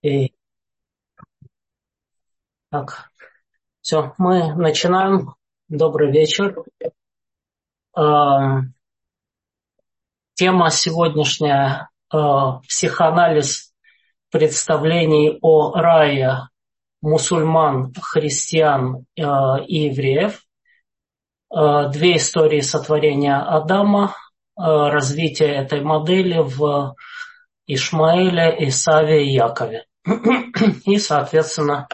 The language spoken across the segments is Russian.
И так, все, мы начинаем. Добрый вечер. Тема сегодняшняя психоанализ представлений о рае мусульман, христиан и евреев. Две истории сотворения Адама, развитие этой модели в Ишмаэле, Исаве и Якове. И, соответственно,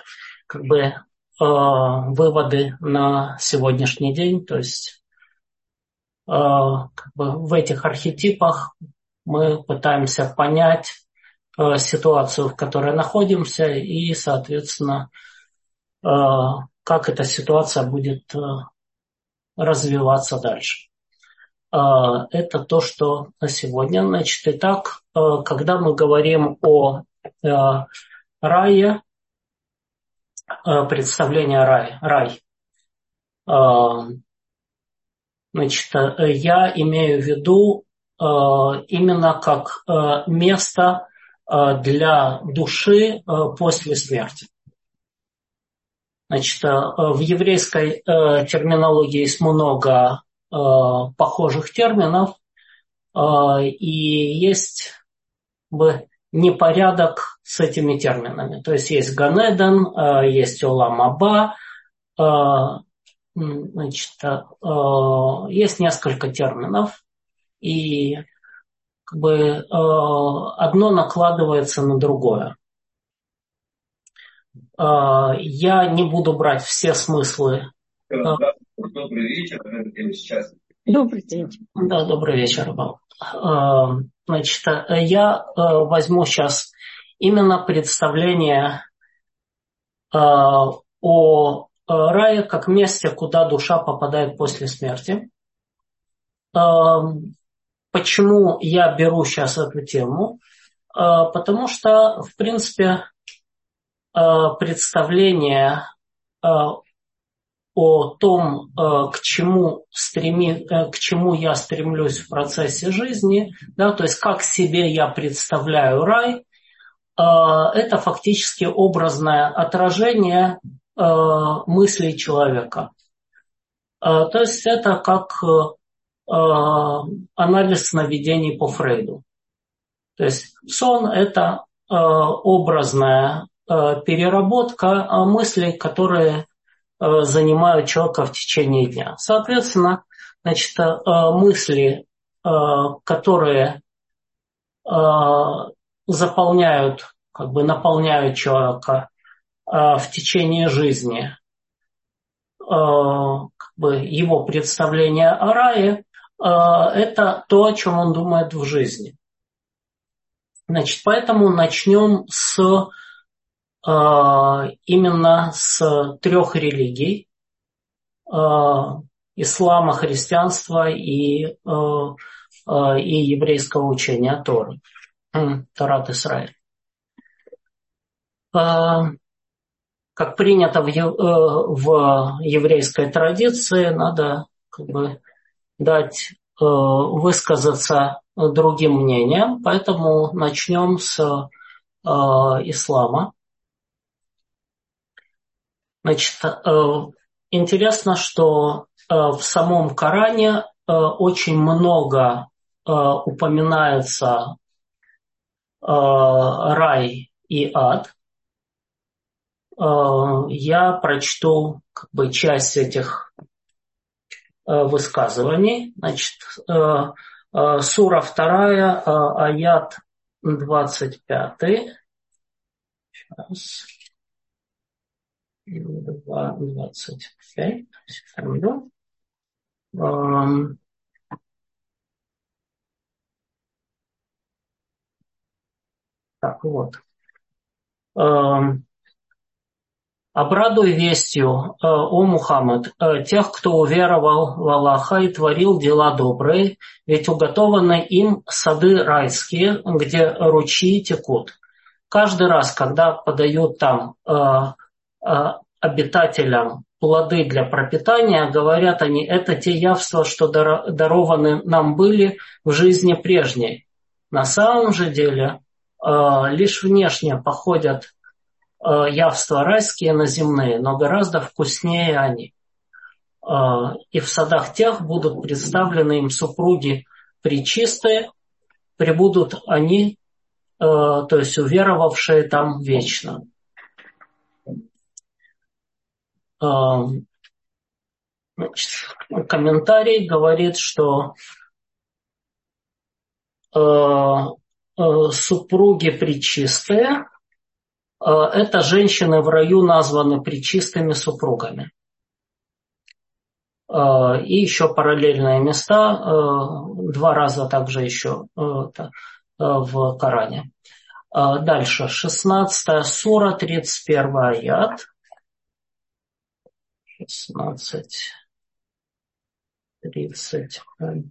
выводы на сегодняшний день. То есть в этих архетипах мы пытаемся понять ситуацию, в которой находимся, и, соответственно, как эта ситуация будет развиваться дальше. Это то, что на сегодня. Значит, итак, когда мы говорим о рае, представление рай. Значит, я имею в виду именно как место для души после смерти. Значит, в еврейской терминологии есть много похожих терминов, и есть непорядок с этими терминами. То есть есть Ганеден, есть Олам Аба, значит, есть несколько терминов, и одно накладывается на другое. Я не буду брать все смыслы. Добрый вечер. Добрый день. Да, добрый вечер вам. Значит, я возьму сейчас именно представление о рае как месте, куда душа попадает после смерти. Почему я беру сейчас эту тему? Потому что, в принципе, представление о том, к чему я стремлюсь в процессе жизни, да, то есть как себе я представляю рай, это фактически образное отражение мыслей человека. То есть это как анализ сновидений по Фрейду. То есть сон – это образная переработка мыслей, которые занимают человека в течение дня. Соответственно, значит, мысли, которые наполняют человека в течение жизни, его представление о рае, это то, о чем он думает в жизни. Значит, поэтому начнем именно с трех религий: ислама, христианства и еврейского учения Торы, Торат Исраэль. Как принято в еврейской традиции, надо дать высказаться другим мнениям, поэтому начнем с ислама. Значит, интересно, что в самом Коране очень много упоминается рай и ад. Я прочту часть этих высказываний. Значит, сура 2, аят 25. Сейчас. 25. Секунду. Так вот. «Обрадуй вестью, о Мухаммад, тех, кто уверовал в Аллаха и творил дела добрые, ведь уготованы им сады райские, где ручьи текут. Каждый раз, когда подают там обитателям плоды для пропитания, говорят они, это те явства, что дарованы нам были в жизни прежней. На самом же деле лишь внешне походят явства райские на земные, но гораздо вкуснее они. И в садах тех будут представлены им супруги пречистые, пребудут они, то есть уверовавшие там вечно. Значит, комментарий говорит, что супруги пречистые – это женщины в раю названы пречистыми супругами. И еще параллельные места, 2 раза также еще в Коране. Дальше, 16 сура, 31 аят. 16, 31.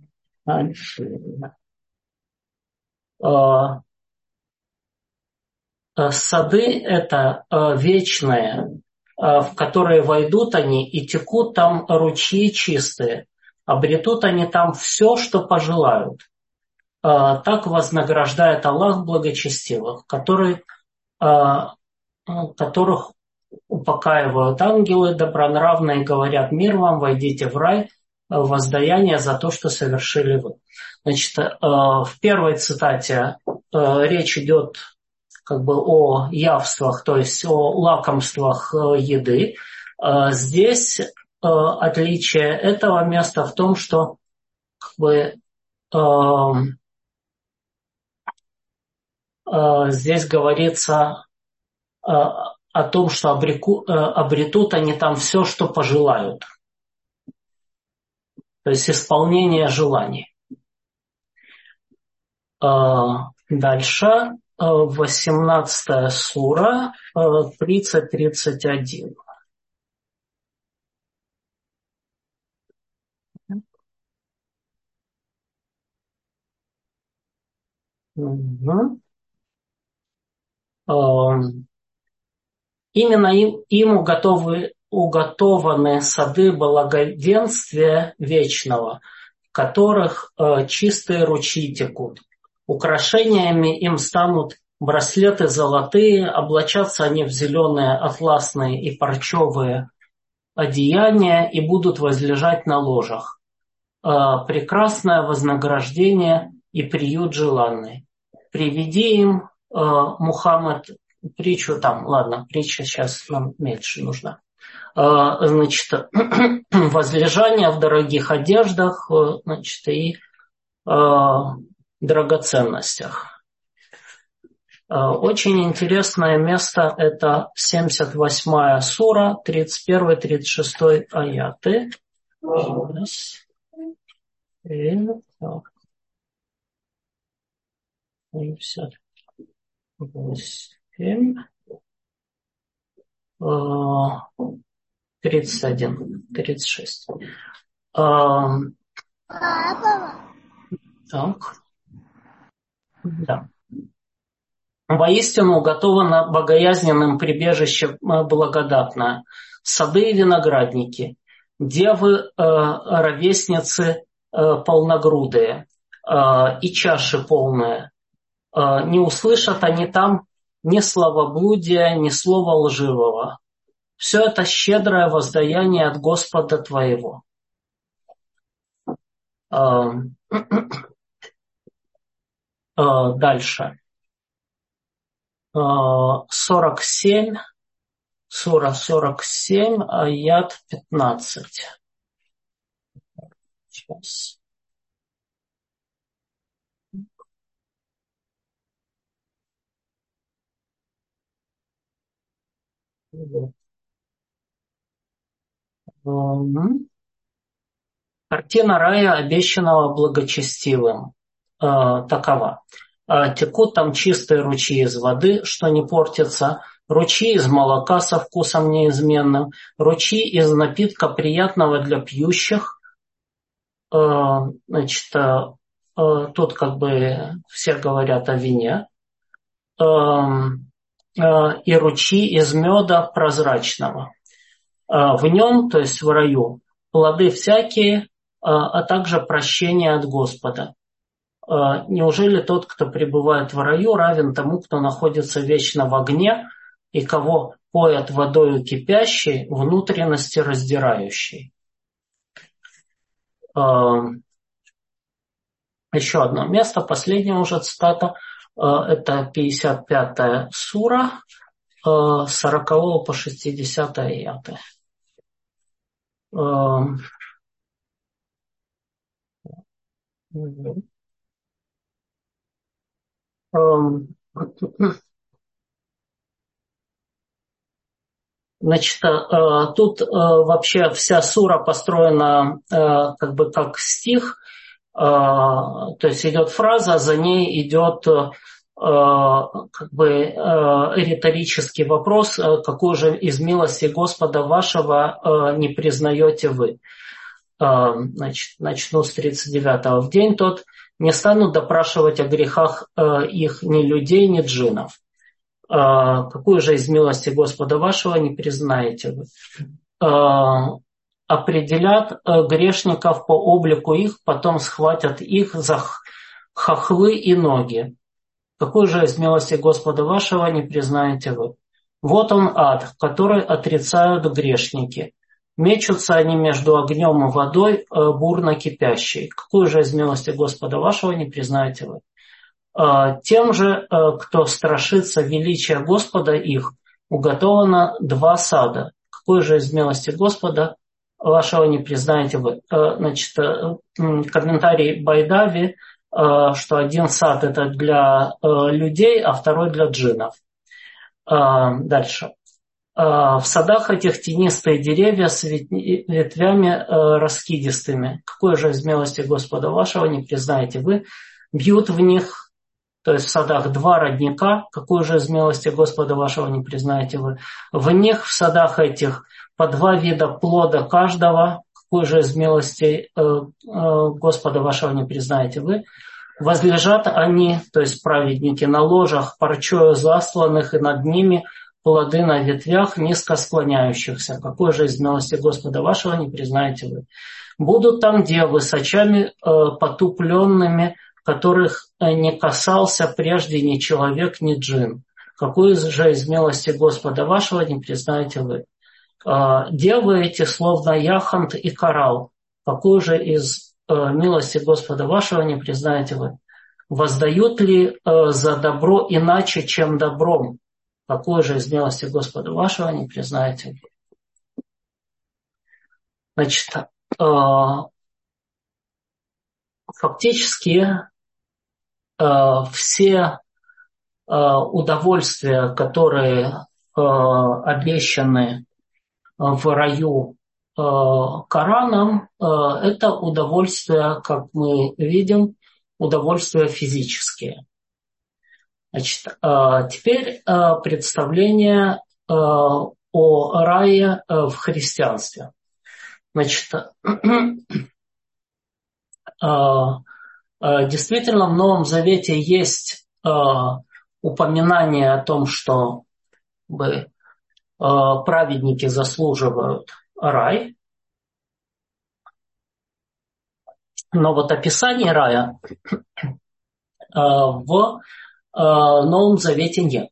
Сады – это вечные, в которые войдут они, и текут там ручьи чистые. Обретут они там все, что пожелают. Так вознаграждает Аллах благочестивых, которых упокаивают ангелы добронравные и говорят: мир вам, войдите в рай, воздаяние за то, что совершили вы. Значит, в первой цитате речь идет как бы о явствах, то есть о лакомствах еды. Здесь отличие этого места в том, что как бы, здесь говорится о том, что обретут они там все, что пожелают. То есть исполнение желаний. Дальше 18 сура, 30-31. Угу. Именно им уготованы сады благоденствия вечного, в которых чистые ручьи текут. Украшениями им станут браслеты золотые, облачатся они в зеленые, атласные и парчевые одеяния и будут возлежать на ложах. Прекрасное вознаграждение и приют желанный. Приведи им, Мухаммад, притчу там, ладно, притча сейчас нам меньше нужна. Значит, возлежание в дорогих одеждах, значит, и драгоценностях. Очень интересное место – это 78 сура, 31-36 аяты. Раз. И так. 58. 31, 36. Так. Да. Воистину уготовано богоязненным прибежище благодатное, сады и виноградники, девы, ровесницы полногрудые и чаши полные. Не услышат они там ни словоблудия, ни слова лживого. Все это щедрое воздаяние от Господа твоего. Дальше. 47, сура 47, аят 15. Сейчас. Картина рая, обещанного благочестивым, такова. Текут там чистые ручьи из воды, что не портится, ручьи из молока со вкусом неизменным, ручьи из напитка приятного для пьющих. Значит, тут как бы все говорят о вине. И ручьи из меда прозрачного. В нем, то есть в раю, плоды всякие, а также прощение от Господа. Неужели тот, кто пребывает в раю, равен тому, кто находится вечно в огне и кого поят водою кипящей, внутренности раздирающей? Еще одно место, последняя уже цитата, это 55-я сура, 40 по 60 аяты. Значит, тут вообще вся сура построена как бы как стих, то есть идет фраза, за ней идет как бы риторический вопрос, какую же из милости Господа вашего не признаете вы. Значит, начну с 39-го. В день тот не станут допрашивать о грехах их ни людей, ни джиннов. Какую же из милости Господа вашего не признаете вы? Определят грешников по облику их, потом схватят их за хохлы и ноги. Какую же из милости Господа вашего не признаете вы? Вот он ад, который отрицают грешники. Мечутся они между огнем и водой, бурно кипящей. Какую же из милости Господа вашего не признаете вы? Тем же, кто страшится величия Господа их, уготовано 2 сада. Какую же из милости Господа вашего не признаете вы? Значит, комментарий Байдави, что один сад это для людей, а второй для джиннов. Дальше. В садах этих тенистые деревья с ветвями раскидистыми. Какой же из милости Господа вашего не признаете вы? Бьют в них, то есть в садах 2 родника. Какой же из милости Господа вашего не признаете вы? В них, в садах этих, по 2 вида плода каждого. Какой же из милости Господа вашего не признаете вы? Возлежат они, то есть праведники, на ложах парчою засланных, и над ними плоды на ветвях низко склоняющихся. Какой же из милости Господа вашего не признаете вы? Будут там девы с очами потупленными, которых не касался прежде ни человек, ни джин. Какую же из милости Господа вашего не признаете вы? Девы эти словно яхонт и коралл. Какую же из милости Господа вашего не признаете вы? Воздают ли за добро иначе, чем добром? Какую же из милости Господа вашего не признаете вы? Значит, фактически все удовольствия, которые обещаны в раю Кораном, это удовольствия, как мы видим, удовольствия физические. Значит, теперь представление о рае в христианстве. Значит, действительно, в Новом Завете есть упоминание о том, что праведники заслуживают рай. Но вот описания рая в Новом Завете нет.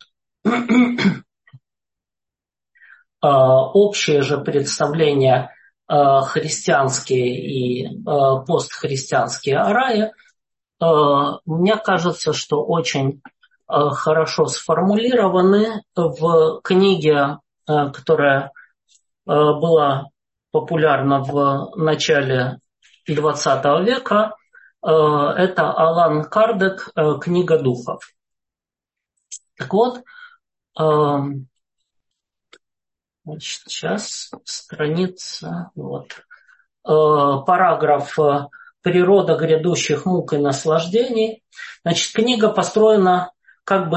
Общее же представление христианские и постхристианские о рае, мне кажется, что очень хорошо сформулированы в книге, которая была популярна в начале XX века. Это Алан Кардек «Книга духов». Так вот, значит, сейчас страница, вот, параграф «Природа грядущих мук и наслаждений». Значит, книга построена как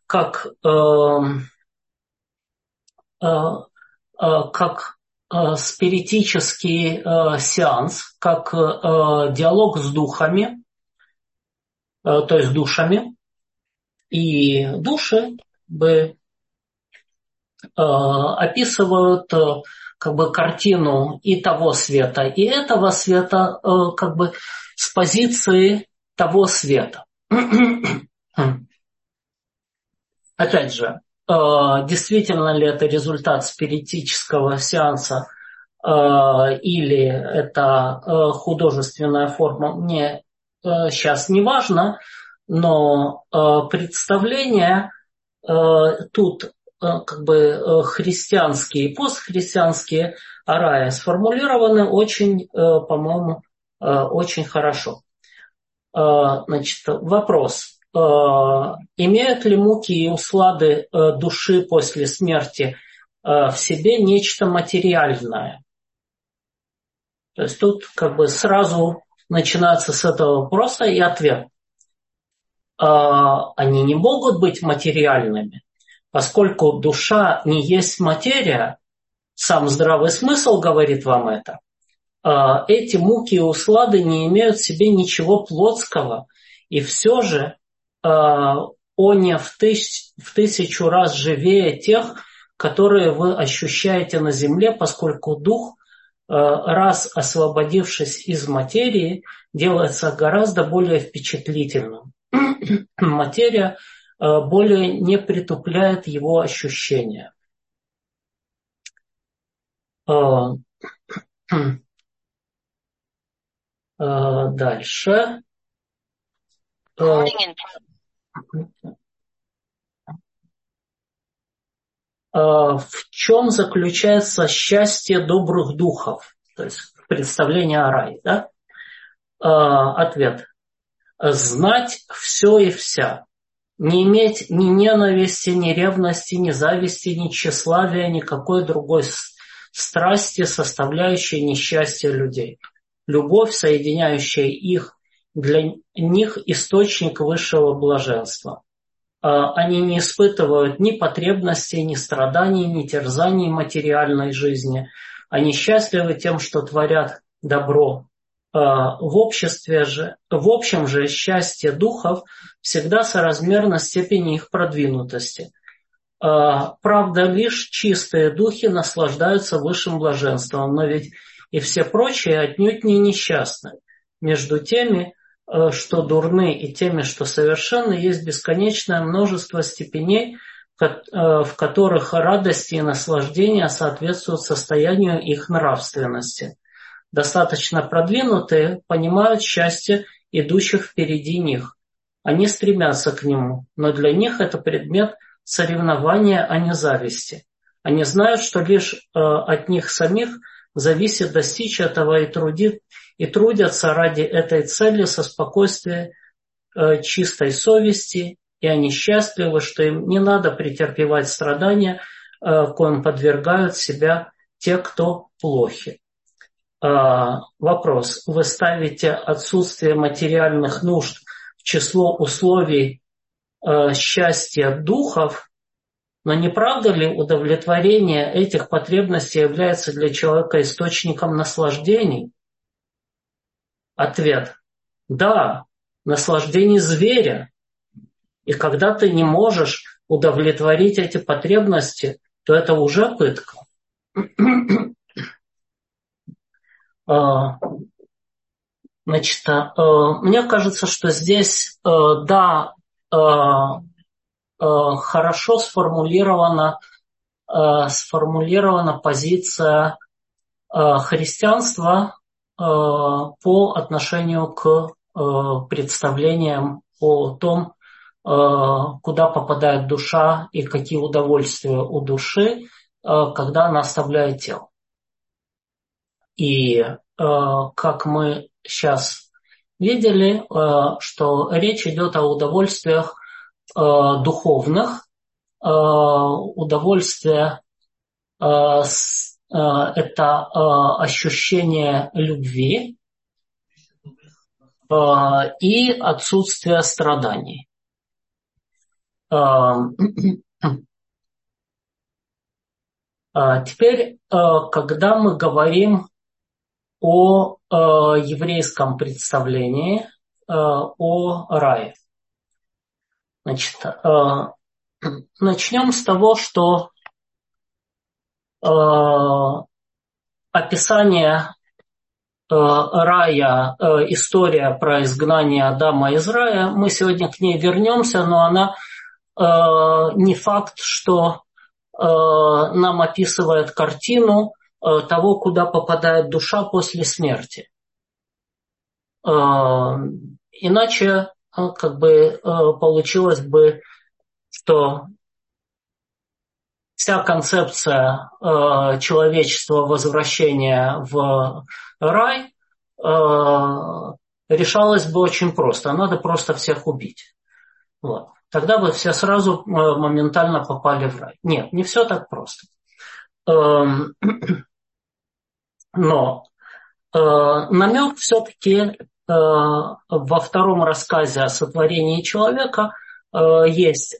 спиритический сеанс, как диалог с духами, то есть душами. И души описывают картину и того света, и этого света с позиции того света. Опять же, действительно ли это результат спиритического сеанса или это художественная форма, мне сейчас не важно, но представления тут как бы христианские и постхристианские о рае сформулированы очень, по-моему, очень хорошо. Значит, вопрос. Имеют ли муки и услады души после смерти в себе нечто материальное? То есть тут как бы сразу начинается с этого вопроса и ответ. Они не могут быть материальными, поскольку душа не есть материя, сам здравый смысл говорит вам это. Эти муки и услады не имеют в себе ничего плотского, и все же они в тысячу раз живее тех, которые вы ощущаете на земле, поскольку дух, раз освободившись из материи, делается гораздо более впечатлительным. Материя более не притупляет его ощущения. Дальше. В чем заключается счастье добрых духов? То есть представление о рае. Да? Ответ. Знать все и вся. Не иметь ни ненависти, ни ревности, ни зависти, ни тщеславия, никакой другой страсти, составляющей несчастье людей. Любовь, соединяющая их, для них источник высшего блаженства. Они не испытывают ни потребностей, ни страданий, ни терзаний материальной жизни. Они счастливы тем, что творят добро. В общем же счастье духов всегда соразмерно степени их продвинутости. Правда, лишь чистые духи наслаждаются высшим блаженством, но ведь и все прочие отнюдь не несчастны. Между теми, что дурны, и теми, что совершенны, есть бесконечное множество степеней, в которых радости и наслаждения соответствуют состоянию их нравственности. Достаточно продвинутые понимают счастье идущих впереди них. Они стремятся к нему, но для них это предмет соревнования, а не зависти. Они знают, что лишь от них самих зависит достичь этого и трудятся ради этой цели со спокойствием чистой совести, и они счастливы, что им не надо претерпевать страдания, коим подвергают себя те, кто плохи. Вопрос. Вы ставите отсутствие материальных нужд в число условий счастья духов, но не правда ли удовлетворение этих потребностей является для человека источником наслаждений? Ответ. Да, наслаждений зверя. И когда ты не можешь удовлетворить эти потребности, то это уже пытка. Значит, мне кажется, что здесь, да, хорошо сформулирована позиция христианства по отношению к представлениям о том, куда попадает душа и какие удовольствия у души, когда она оставляет тело. И как мы сейчас видели, что речь идет о удовольствиях духовных. Удовольствие это ощущение любви и отсутствие страданий. Теперь, когда мы говорим о еврейском представлении о рае. Значит, начнем с того, что описание рая, история про изгнание Адама из рая. Мы сегодня к ней вернемся, но она не факт, что нам описывает картину того, куда попадает душа после смерти. Иначе получилось бы, что вся концепция человечества возвращения в рай решалась бы очень просто. Надо просто всех убить. Вот. Тогда бы все сразу моментально попали в рай. Нет, не все так просто. Но намек все-таки во втором рассказе о сотворении человека есть.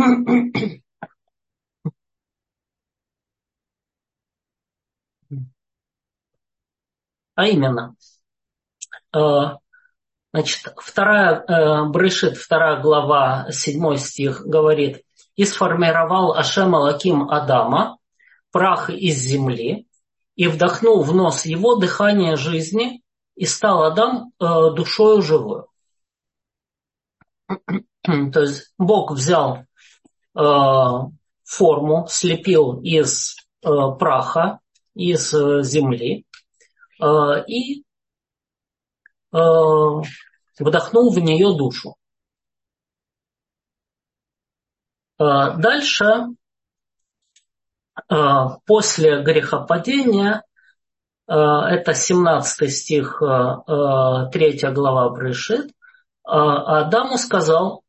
А именно, значит, Брешит, 2 глава, 7 стих говорит: «И сформировал Ашем Элоким Адама, прах из земли, и вдохнул в нос его дыхание жизни, и стал Адам душою живою». То есть Бог взял форму, слепил из праха, из земли, и вдохнул в нее душу. Дальше, после грехопадения, это 17 стих, 3 глава Брешит, Адаму сказал: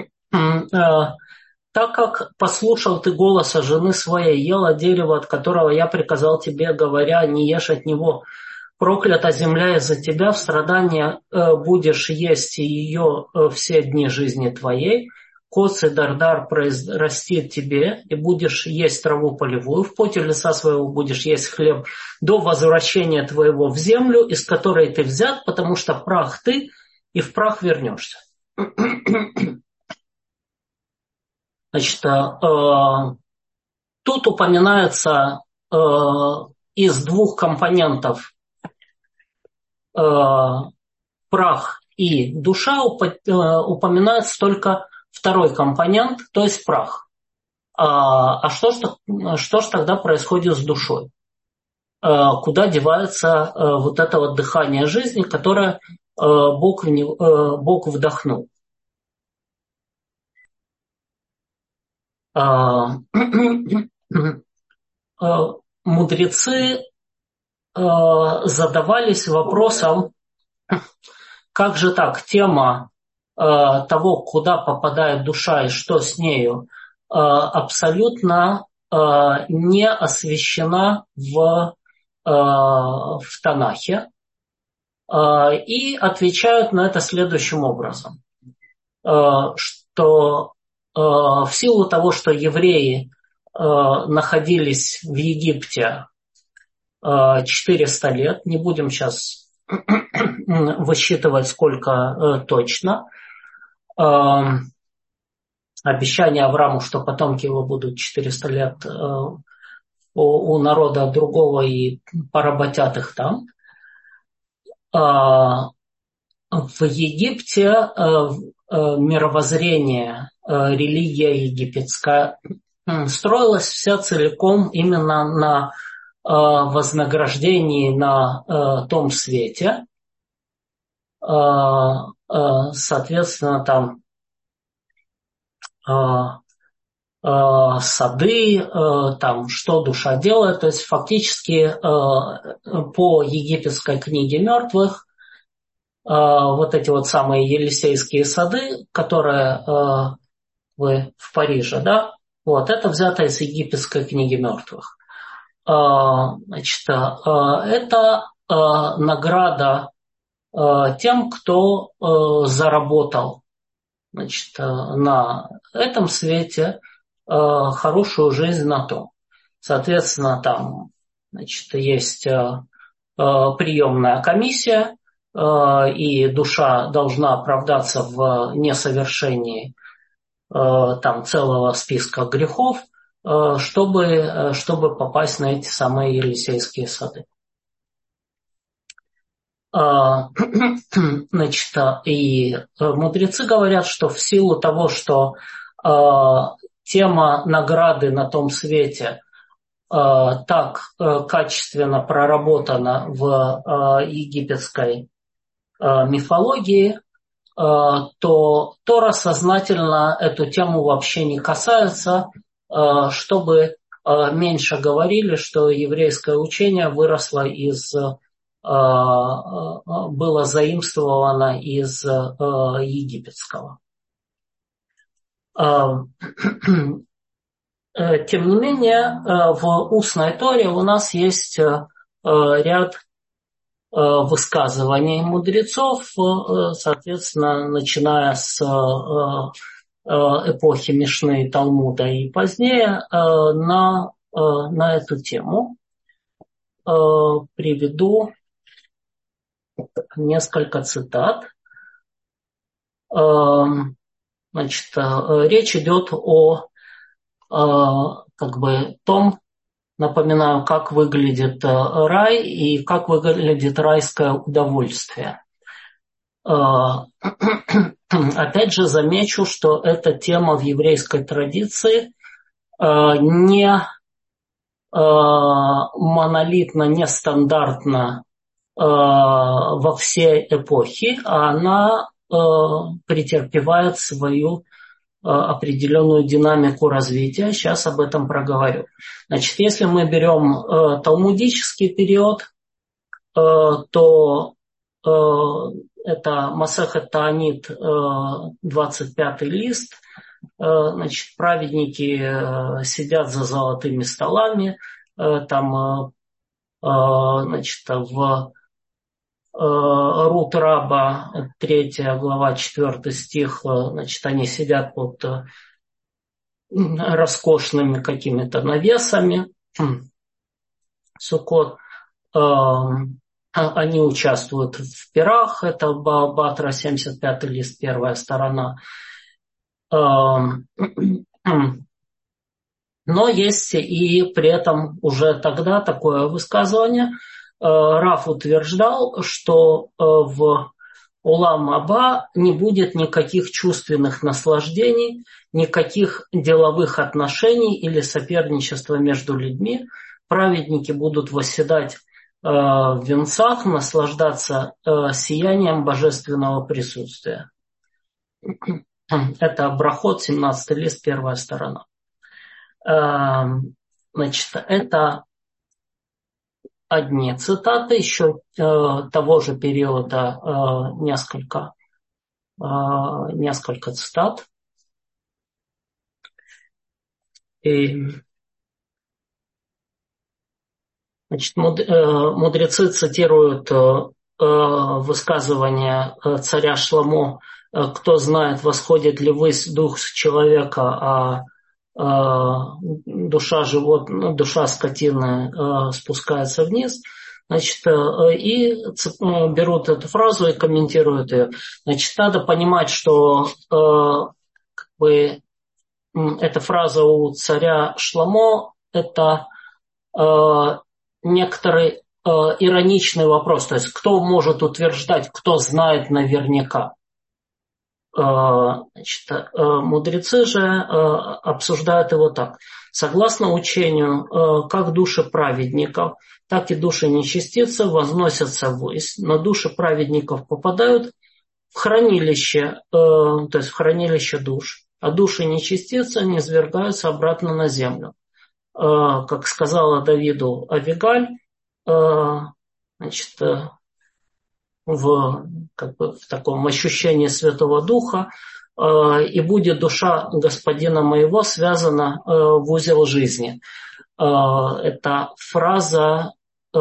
«Так как послушал ты голоса жены своей, ел от дерева, от которого я приказал тебе, говоря, не ешь от него, проклята земля из-за тебя, в страдания будешь есть ее все дни жизни твоей, коц и дардар произрастит тебе, и будешь есть траву полевую, в поте лица своего будешь есть хлеб до возвращения твоего в землю, из которой ты взят, потому что прах ты, и в прах вернешься». Значит, тут упоминается из 2 компонентов прах и душа, упоминается только 2 компонент, то есть прах. А что ж тогда происходит с душой? Куда девается вот это вот дыхание жизни, которое Бог вдохнул? Мудрецы задавались вопросом, как же так, тема того, куда попадает душа и что с нею, абсолютно не освещена в Танахе, и отвечают на это следующим образом, что в силу того, что евреи находились в Египте 400 лет, не будем сейчас высчитывать сколько точно, обещание Аврааму, что потомки его будут 400 лет у народа другого и поработят их там. В Египте мировоззрение, религия египетская строилась вся целиком именно на вознаграждении на том свете. Соответственно, там сады, там что душа делает. То есть фактически по египетской книге мертвых вот эти вот самые Елисейские сады, которые вы в Париже, да, вот это взято из египетской книги мертвых. Значит, это награда тем, кто заработал, значит, на этом свете хорошую жизнь на том. Соответственно, там, значит, есть приемная комиссия, и душа должна оправдаться в несовершении там целого списка грехов, чтобы попасть на эти самые Елисейские сады. Значит, и мудрецы говорят, что в силу того, что тема награды на том свете так качественно проработана в египетской мифологии, то Тора сознательно эту тему вообще не касается, чтобы меньше говорили, что еврейское учение выросло было заимствовано из египетского. Тем не менее, в устной Торе у нас есть ряд высказываний мудрецов, соответственно, начиная с эпохи Мишны, Талмуда и позднее, на эту тему. Приведу несколько цитат. Значит, речь идет о том, напоминаю, как выглядит рай и как выглядит райское удовольствие. Опять же замечу, что эта тема в еврейской традиции не монолитно, не стандартна во все эпохи, а она претерпевает свою определенную динамику развития. Сейчас об этом проговорю. Значит, если мы берем талмудический период, то это Масехет Таанит, 25 лист. Значит, праведники сидят за золотыми столами, там, значит, в Рут Раба, 3 глава, 4 стих, значит, они сидят под роскошными какими-то навесами. Суккот. Они участвуют в пирах, это Баатра, 75 лист, первая сторона. Но есть и при этом уже тогда такое высказывание. Раф утверждал, что в Улам Аба не будет никаких чувственных наслаждений, никаких деловых отношений или соперничества между людьми. Праведники будут восседать в венцах, наслаждаться сиянием божественного присутствия. Это Брахот, 17 лист, первая сторона. Значит, это одни цитаты, еще того же периода несколько цитат. И, значит, мудрецы цитируют высказывание царя Шломо: «Кто знает, восходит ли ввысь дух человека, а душа скотины спускается вниз». Значит, и берут эту фразу и комментируют ее. Значит, надо понимать, что эта фраза у царя Шломо – это некоторый ироничный вопрос. То есть, кто может утверждать, кто знает наверняка? Значит, мудрецы же обсуждают его так. Согласно учению, как души праведников, так и души нечестивцев возносятся ввысь, но души праведников попадают в хранилище, то есть в хранилище душ, а души нечестивцев низвергаются обратно на землю. Как сказала Давиду Авигаль, значит, в таком ощущении Святого Духа: «И будет душа господина моего связана в узел жизни». Это фраза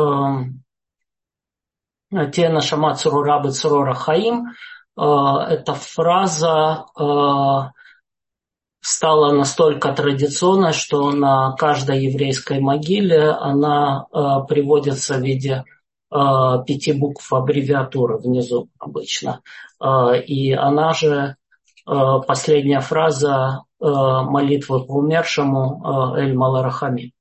«Тена шама цурура бецурура хаим». Эта фраза стала настолько традиционной, что на каждой еврейской могиле она приводится в виде 5 букв аббревиатуры внизу обычно. И она же последняя фраза молитвы по умершему Эль Маларахами.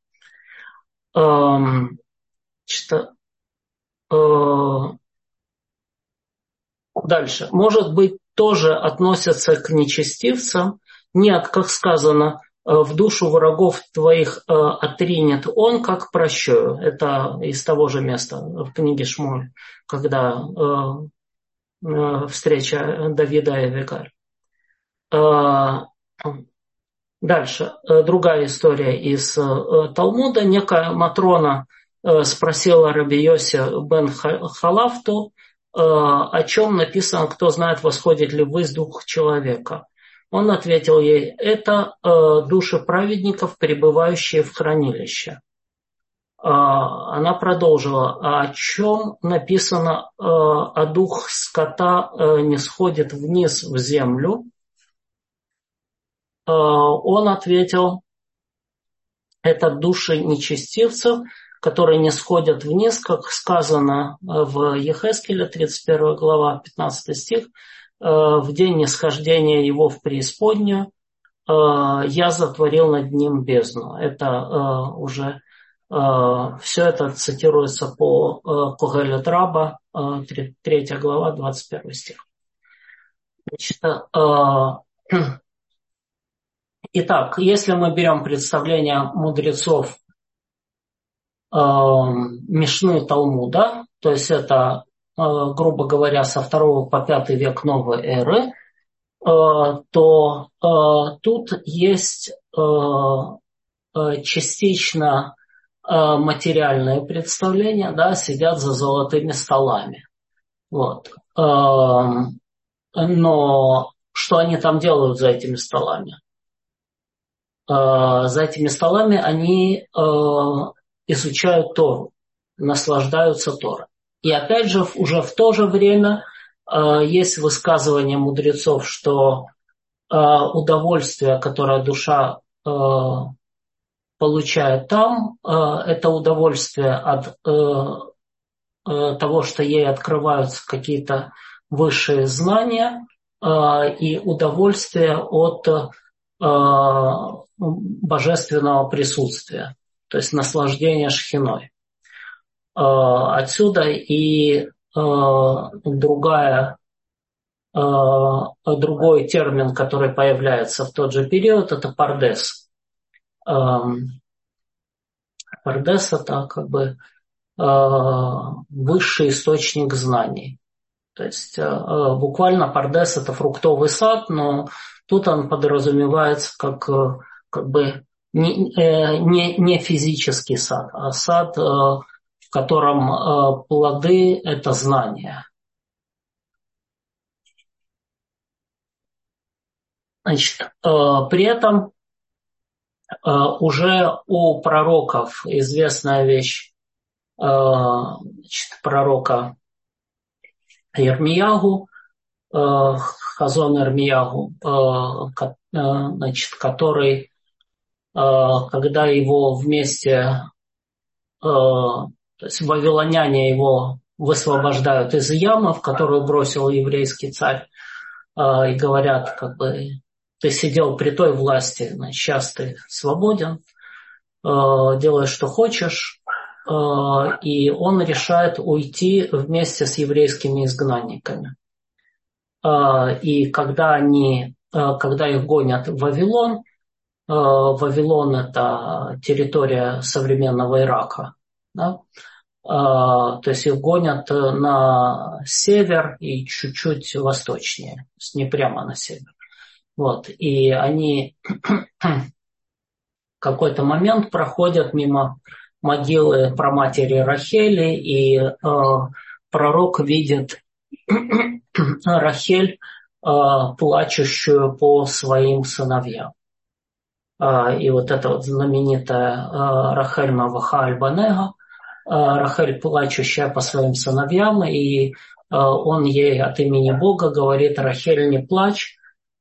Дальше. Может быть, тоже относятся к нечестивцам. Нет, как сказано, в душу врагов твоих отринет он, как прощаю. Это из того же места в книге Шмуль, когда встреча Давида и Авигаль. Дальше. Другая история из Талмуда. Некая Матрона спросила Раби Йоси бен Халафту, о чем написано, кто знает, восходит ли ввысь дух человека. Он ответил ей, это души праведников, пребывающие в хранилище. Она продолжила, о чем написано, а дух скота не сходит вниз в землю. Он ответил, это души нечестивцев, которые не сходят вниз, как сказано в Ехескеле, 31 глава, 15 стих, в день нисхождения его в преисподнюю я затворил над ним бездну. Это уже все это цитируется по Когелет Раба, 3 глава, 21 стих. Значит, итак, если мы берем представление мудрецов Мишны Талмуда, то есть это, грубо говоря, со 2 по 5 век новой эры, то тут есть частично материальные представления, да, сидят за золотыми столами. Вот. Но что они там делают за этими столами? За этими столами они изучают Тору, наслаждаются Торой. И опять же, уже в то же время есть высказывание мудрецов, что удовольствие, которое душа получает там, это удовольствие от того, что ей открываются какие-то высшие знания, и удовольствие от божественного присутствия, то есть наслаждение шхиной. Отсюда и другой термин, который появляется в тот же период, это пардес. Пардес – это как бы высший источник знаний. То есть буквально пардес – это фруктовый сад, но тут он подразумевается как бы не физический сад, а сад, в котором плоды – это знания. Значит, при этом уже у пророков известная вещь, значит, пророка Ирмиягу, Хазон Ирмиягу, значит, который, когда его вместе, то есть вавилоняне его высвобождают из ямы, в которую бросил еврейский царь, и говорят, как бы, ты сидел при той власти, значит, сейчас ты свободен, делай, что хочешь, и он решает уйти вместе с еврейскими изгнанниками. И когда их гонят в Вавилон, Вавилон – это территория современного Ирака, да? То есть их гонят на север и чуть-чуть восточнее, то есть не прямо на север. Вот. И они в какой-то момент проходят мимо могилы праматери Рахели, и пророк видит Рахель, плачущую по своим сыновьям. И вот эта вот знаменитая Рахель Маваха Аль-Банега, Рахель, плачущая по своим сыновьям, и он ей от имени Бога говорит: Рахель, не плачь,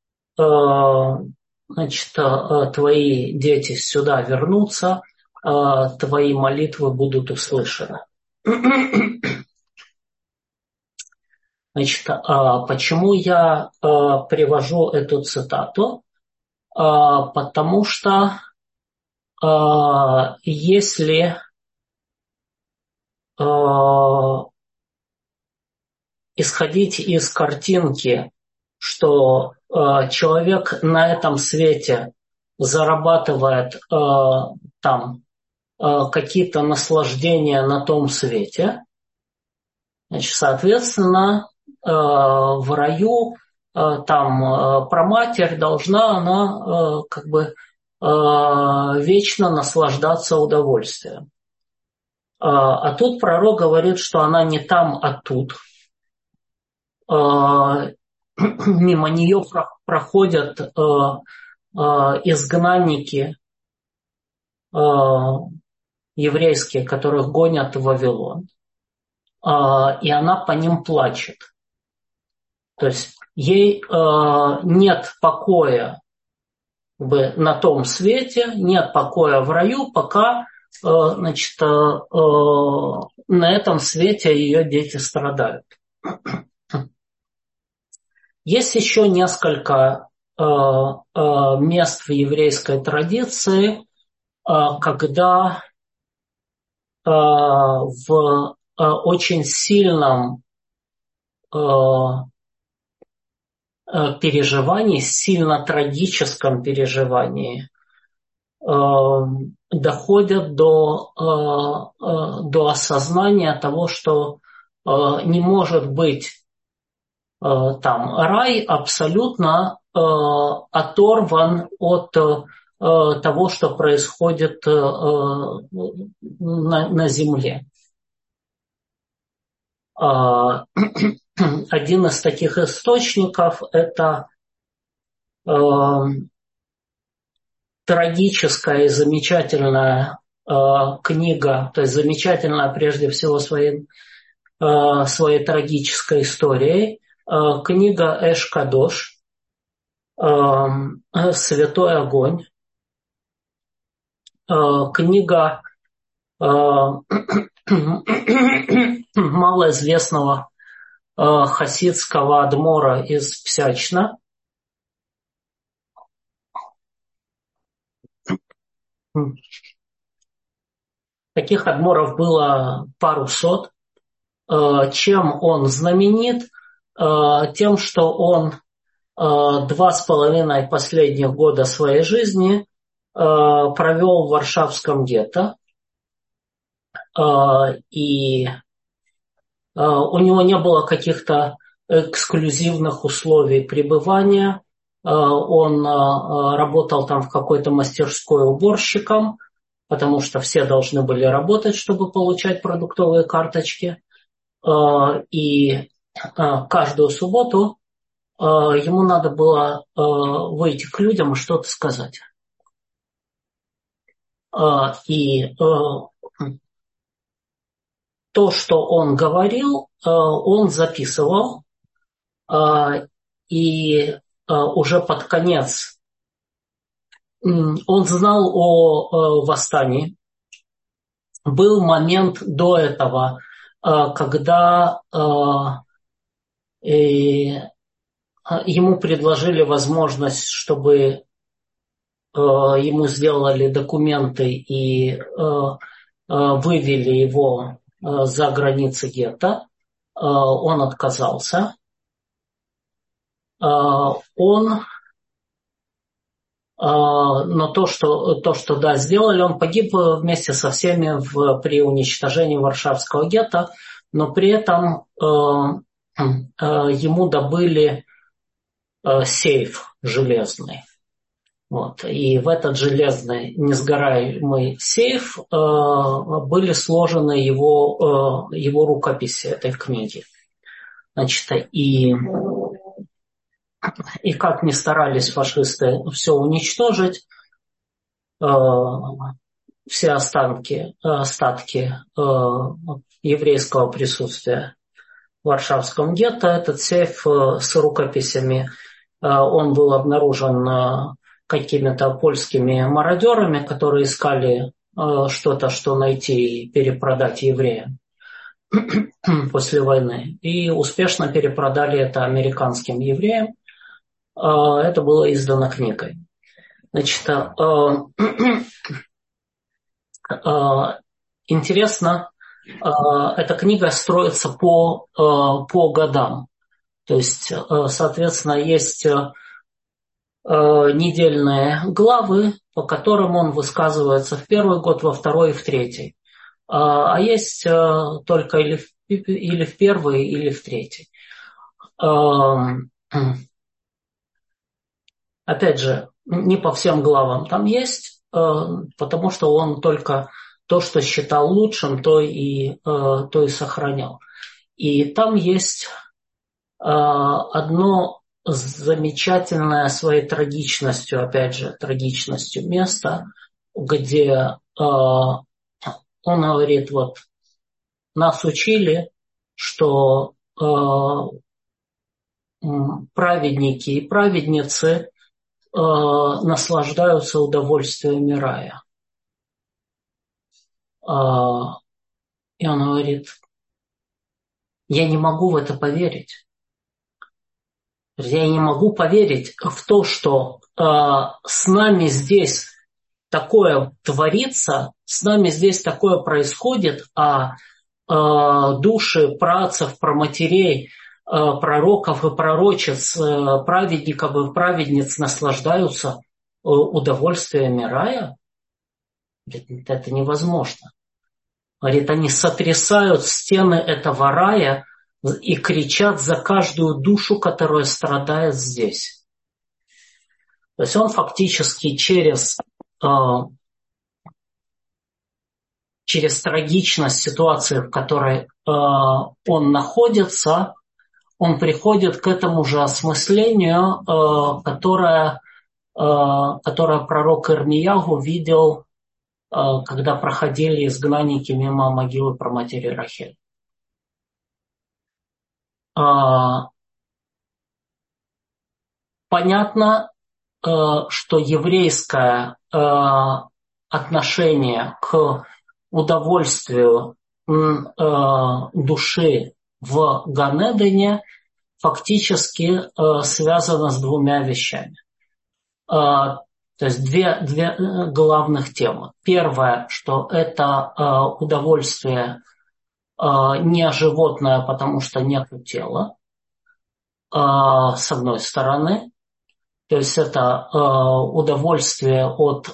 значит, твои дети сюда вернутся, твои молитвы будут услышаны. Значит, почему я привожу эту цитату? Потому что если исходить из картинки, что человек на этом свете зарабатывает там какие-то наслаждения на том свете, значит, соответственно, в раю там праматерь должна она как бы вечно наслаждаться удовольствием. А тут пророк говорит, что она не там, а тут. Мимо нее проходят изгнанники еврейские, которых гонят в Вавилон. И она по ним плачет. То есть ей нет покоя на том свете, нет покоя в раю, пока значит, на этом свете ее дети страдают. Есть еще несколько мест в еврейской традиции, когда в очень сильном переживании, сильно трагическом переживании доходят до осознания того, что не может быть там рай абсолютно оторван от того, что происходит на земле. Один из таких источников – это трагическая и замечательная книга, то есть замечательная прежде всего своей трагической историей, книга Эш-Кадош, «Святой огонь», книга малоизвестного хасидского адмора из Псячна. Таких адморов было пару сот. Чем он знаменит? Тем, что он 2,5 последних года своей жизни провел в Варшавском гетто. И у него не было каких-то эксклюзивных условий пребывания. Он работал там в какой-то мастерской уборщиком, потому что все должны были работать, чтобы получать продуктовые карточки. И каждую субботу ему надо было выйти к людям и что-то сказать. И то, что он говорил, он записывал. И уже под конец он знал о восстании. Был момент до этого, когда ему предложили возможность, чтобы ему сделали документы и вывели его за границы гетто. Он отказался. Но то, что да, сделали, он погиб вместе со всеми при уничтожении Варшавского гетто, но при этом ему добыли сейф железный. Вот. И в этот железный несгораемый сейф были сложены его рукописи этой книги. Значит, и как ни старались фашисты все уничтожить, все остатки еврейского присутствия в Варшавском гетто, этот сейф с рукописями, он был обнаружен какими-то польскими мародерами, которые искали что-то, что найти и перепродать евреям после войны. И успешно перепродали это американским евреям. Это было издано книгой. Значит, интересно, эта книга строится по годам. То есть, соответственно, есть недельные главы, по которым он высказывается в первый год, во второй и в третий. А есть только или в первый, или в третий. Опять же, не по всем главам там есть, потому что он только то, что считал лучшим, то и сохранял. И там есть одно замечательное своей трагичностью, опять же, трагичностью место, где он говорит, вот нас учили, что праведники и праведницы наслаждаются удовольствиями рая. И он говорит, я не могу в это поверить. Я не могу поверить в то, что с нами здесь такое творится, с нами здесь такое происходит, а души праотцев, праматерей, пророков и пророчиц, праведников и праведниц наслаждаются удовольствиями рая? Говорит, это невозможно. Говорит, они сотрясают стены этого рая и кричат за каждую душу, которая страдает здесь. То есть он фактически через трагичность ситуации, в которой он находится, он приходит к этому же осмыслению, которое пророк Ирмиягу видел, когда проходили изгнанники мимо могилы праматери Рахель. Понятно, что еврейское отношение к удовольствию души в Ган-Эдене фактически связано с двумя вещами. То есть две главных темы. Первое, что это удовольствие не животное, потому что нет тела, с одной стороны. То есть это удовольствие от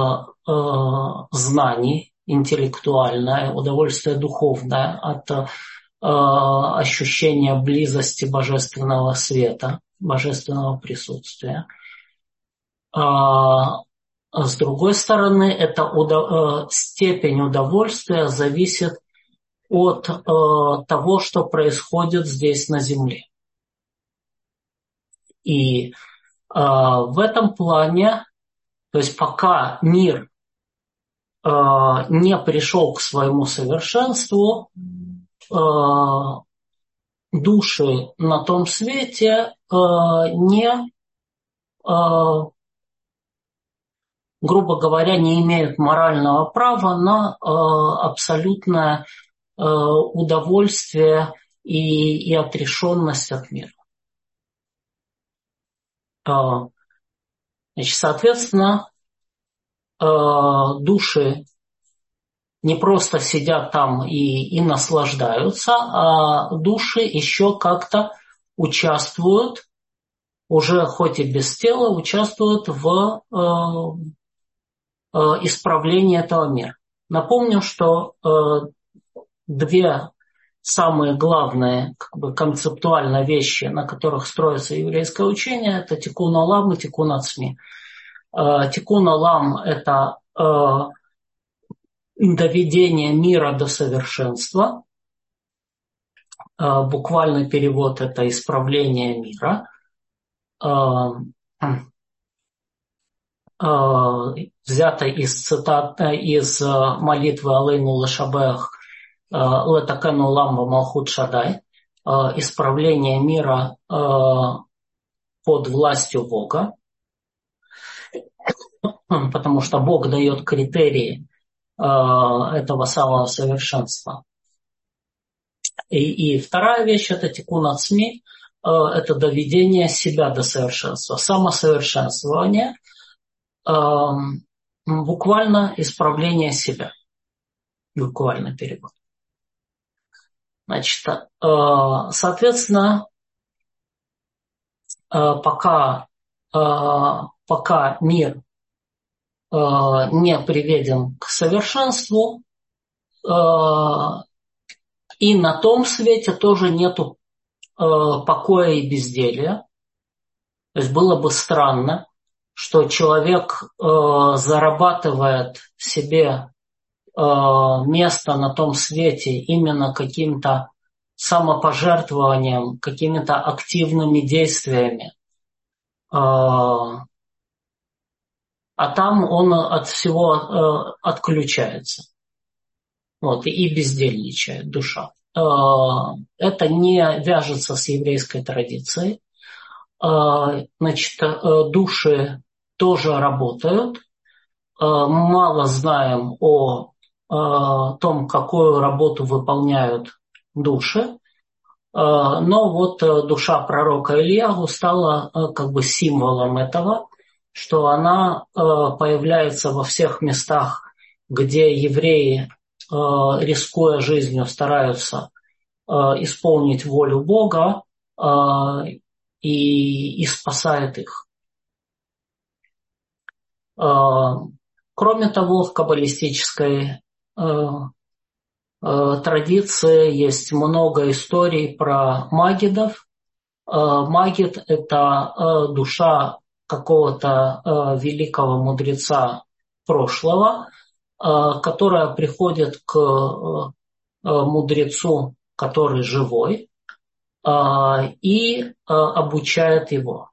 знаний, интеллектуальное, удовольствие духовное от ощущения близости божественного света, божественного присутствия. С другой стороны, это степень удовольствия зависит от того, что происходит здесь на земле. И в этом плане, то есть пока мир не пришел к своему совершенству, души на том свете грубо говоря, не имеют морального права на абсолютное удовольствие и отрешенность от мира. Значит, соответственно, души не просто сидят там и наслаждаются, а души еще как-то участвуют, уже хоть и без тела, участвуют в исправлении этого мира. Напомню, что две самые главные концептуальные вещи, на которых строится еврейское учение, это тикун олам и тикун ацми. Тикун олам – это доведение мира до совершенства. Буквальный перевод – это исправление мира. Взято из цитат из молитвы Алейну Лашабех Летакену Ламба Малхут Шадай, исправление мира под властью Бога, потому что Бог дает критерии этого самого совершенства. И вторая вещь – это тикун ацми, это доведение себя до совершенства, самосовершенствование, буквально исправление себя, буквально перевод. Значит, соответственно, пока мир не приведен к совершенству, и на том свете тоже нету покоя и безделия. То есть было бы странно, что человек зарабатывает себе место на том свете именно каким-то самопожертвованием, какими-то активными действиями. А там он от всего отключается. Вот, и бездельничает душа. Это не вяжется с еврейской традицией. Значит, души тоже работают. Мало знаем о том, какую работу выполняют души. Но вот душа пророка Ильягу стала как бы символом этого, что она появляется во всех местах, где евреи, рискуя жизнью, стараются исполнить волю Бога и спасает их. Кроме того, в каббалистической традиции есть много историй про магидов. Магид – это душа какого-то великого мудреца прошлого, которая приходит к мудрецу, который живой, и обучает его.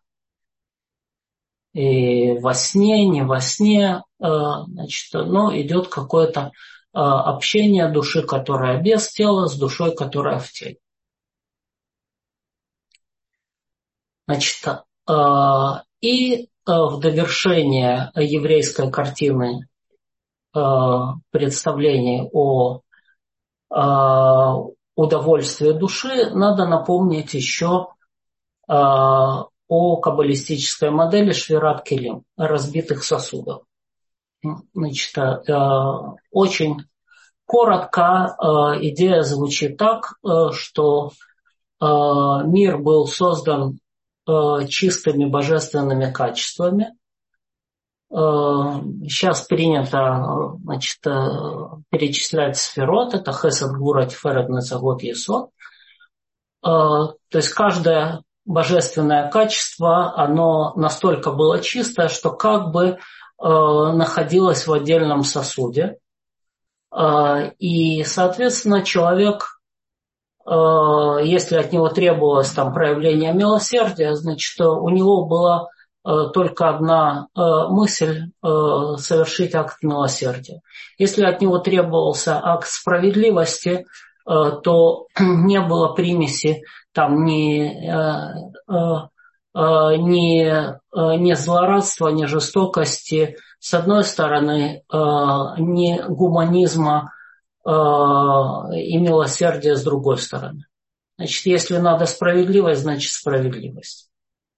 И во сне, не во сне, значит, идет какое-то общение души, которая без тела, с душой, которая в теле. Значит, и в довершение еврейской картины представления о удовольствии души надо напомнить еще о каббалистической модели швират келим, разбитых сосудов. Значит, очень коротко идея звучит так, что мир был создан чистыми божественными качествами. Сейчас принято, значит, перечислять сферот. Это хесед, гвура, тиферет, нецагот, есод. То есть каждое божественное качество, оно настолько было чистое, что как бы находилось в отдельном сосуде. И, соответственно, человек, если от него требовалось там проявление милосердия, значит, у него была только одна мысль совершить акт милосердия. Если от него требовался акт справедливости, то не было примеси там ни злорадства, ни жестокости с одной стороны, ни гуманизма и милосердия с другой стороны. Значит, если надо справедливость, значит справедливость.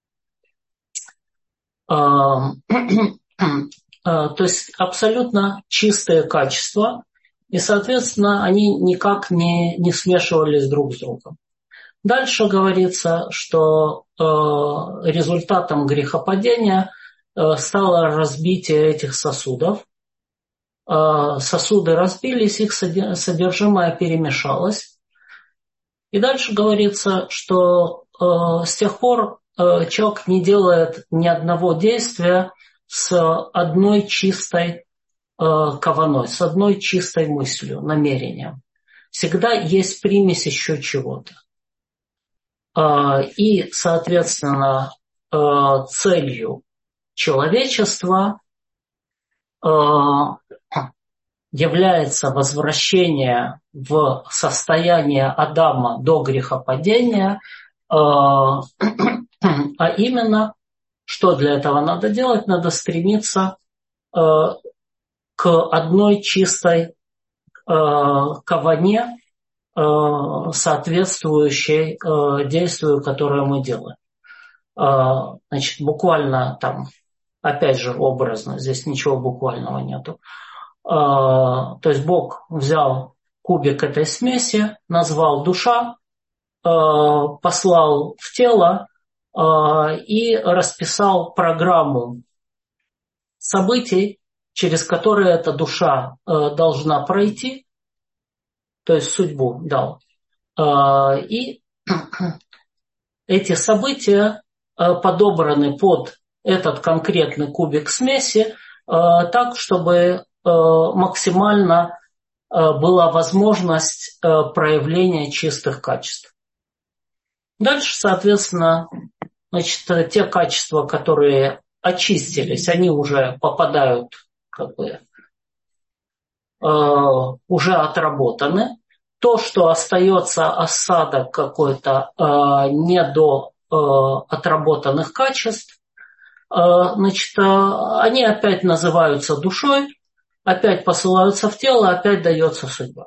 То есть абсолютно чистые качества, и, соответственно, они никак не смешивались друг с другом. Дальше говорится, что результатом грехопадения стало разбитие этих сосудов. Сосуды разбились, их содержимое перемешалось. И дальше говорится, что с тех пор человек не делает ни одного действия с одной чистой каваной, с одной чистой мыслью, намерением. Всегда есть примесь еще чего-то. И, соответственно, целью человечества является возвращение в состояние Адама до грехопадения, а именно, что для этого надо делать? Надо стремиться к одной чистой каване, соответствующей действию, которое мы делаем. Значит, буквально там, опять же, образно, здесь ничего буквального нету. То есть Бог взял кубик этой смеси, назвал душа, послал в тело и расписал программу событий, через которые эта душа должна пройти, то есть судьбу дал. И эти события подобраны под этот конкретный кубик смеси так, чтобы максимально была возможность проявления чистых качеств. Дальше, соответственно, значит, те качества, которые очистились, они уже попадают, уже отработаны. То, что остается осадок какой-то отработанных качеств, значит, они опять называются душой, опять посылаются в тело, опять дается судьба.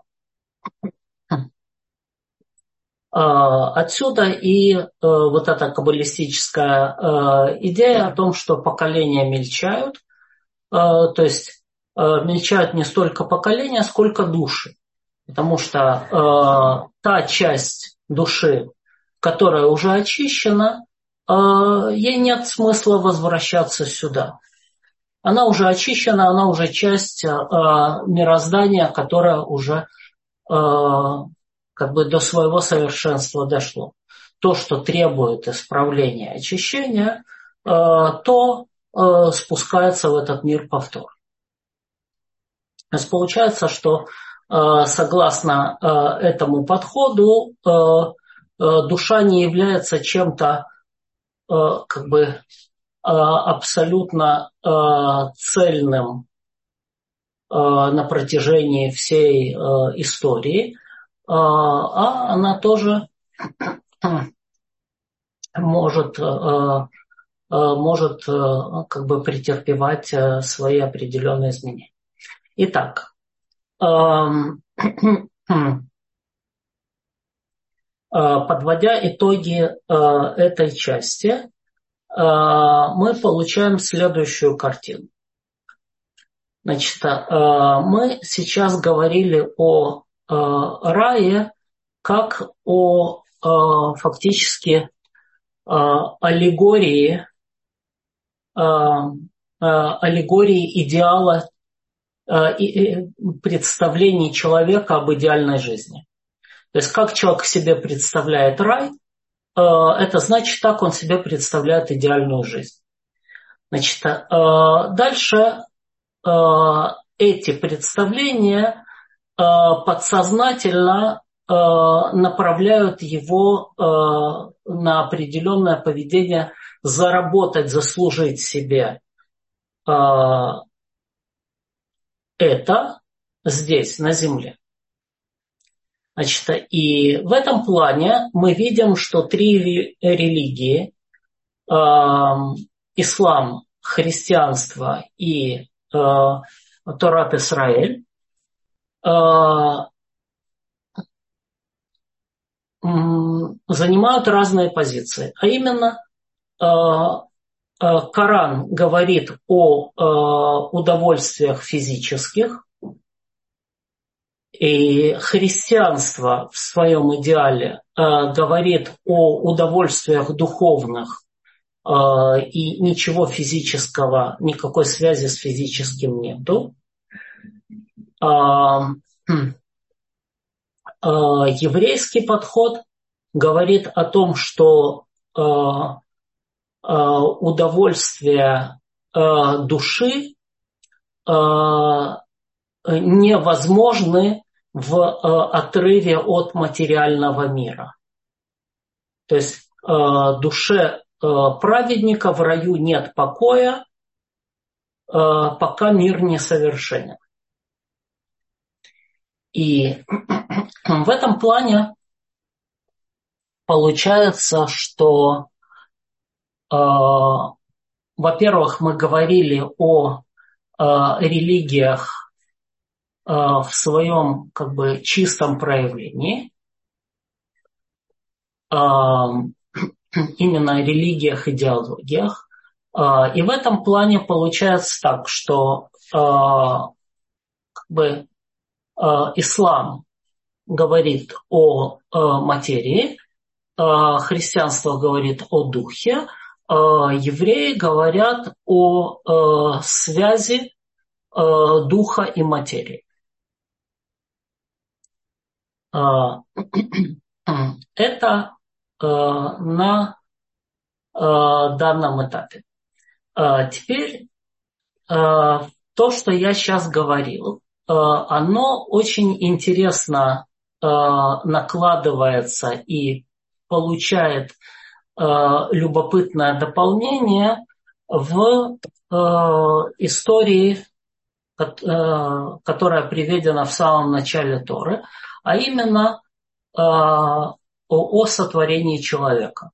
Отсюда и вот эта каббалистическая идея о том, что поколения мельчают, то есть мельчают не столько поколения, сколько души. Потому что та часть души, которая уже очищена, ей нет смысла возвращаться сюда. Она уже очищена, она уже часть мироздания, которое уже до своего совершенства дошло. То, что требует исправления, очищения, то спускается в этот мир повтор. То есть получается, что согласно этому подходу душа не является чем-то абсолютно цельным на протяжении всей истории, а она тоже может претерпевать свои определенные изменения. Итак, подводя итоги этой части, мы получаем следующую картину. Значит, мы сейчас говорили о рае как о фактически аллегории идеала и представлений человека об идеальной жизни. То есть как человек себе представляет рай, это значит, так он себе представляет идеальную жизнь. Значит, дальше эти представления подсознательно направляют его на определенное поведение, заработать, заслужить себе это здесь, на земле. Значит, и в этом плане мы видим, что три религии, ислам, христианство и Торат Исраэль, занимают разные позиции. А именно, Коран говорит о удовольствиях физических, и христианство в своем идеале говорит о удовольствиях духовных, и ничего физического, никакой связи с физическим нету. Еврейский подход говорит о том, что удовольствия души невозможны в отрыве от материального мира. То есть душе праведника в раю нет покоя, пока мир не совершенен. И в этом плане получается, что, во-первых, мы говорили о религиях в своем чистом проявлении, именно о религиях, идеологиях. И в этом плане получается так, что ислам говорит о материи, христианство говорит о духе, евреи говорят о связи духа и материи. Это на данном этапе. Теперь то, что я сейчас говорил, оно очень интересно накладывается и получает любопытное дополнение в истории, которая приведена в самом начале Торы, а именно о сотворении человека.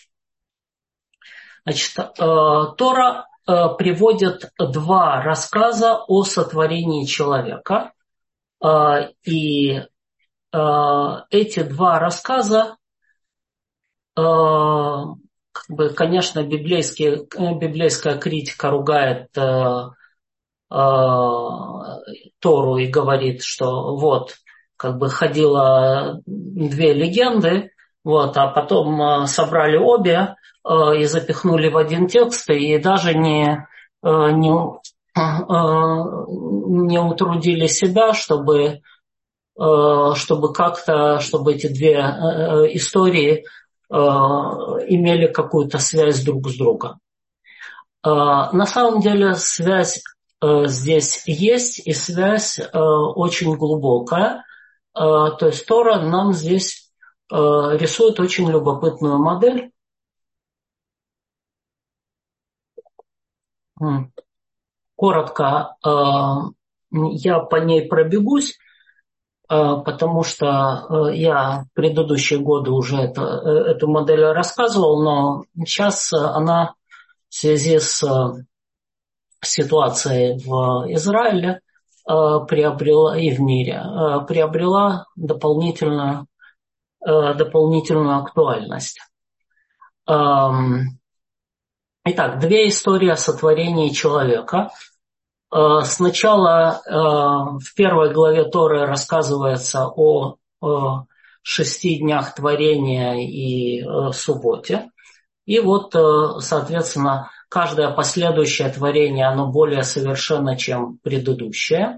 Значит, Тора приводит два рассказа о сотворении человека, и эти два рассказа, конечно, библейская критика ругает Тору и говорит, что вот, ходило две легенды, а потом собрали обе и запихнули в один текст, и даже не утрудили себя, чтобы эти две истории имели какую-то связь друг с другом. На самом деле связь здесь есть, и связь очень глубокая. То есть Тора нам здесь рисует очень любопытную модель. Коротко я по ней пробегусь, потому что я в предыдущие годы уже эту модель рассказывал, но сейчас она в связи с ситуацией в Израиле приобрела и в мире, приобрела дополнительную актуальность. Итак, две истории о сотворении человека. Сначала в первой главе Торы рассказывается о 6 днях творения и субботе. И соответственно, каждое последующее творение, оно более совершенно, чем предыдущее.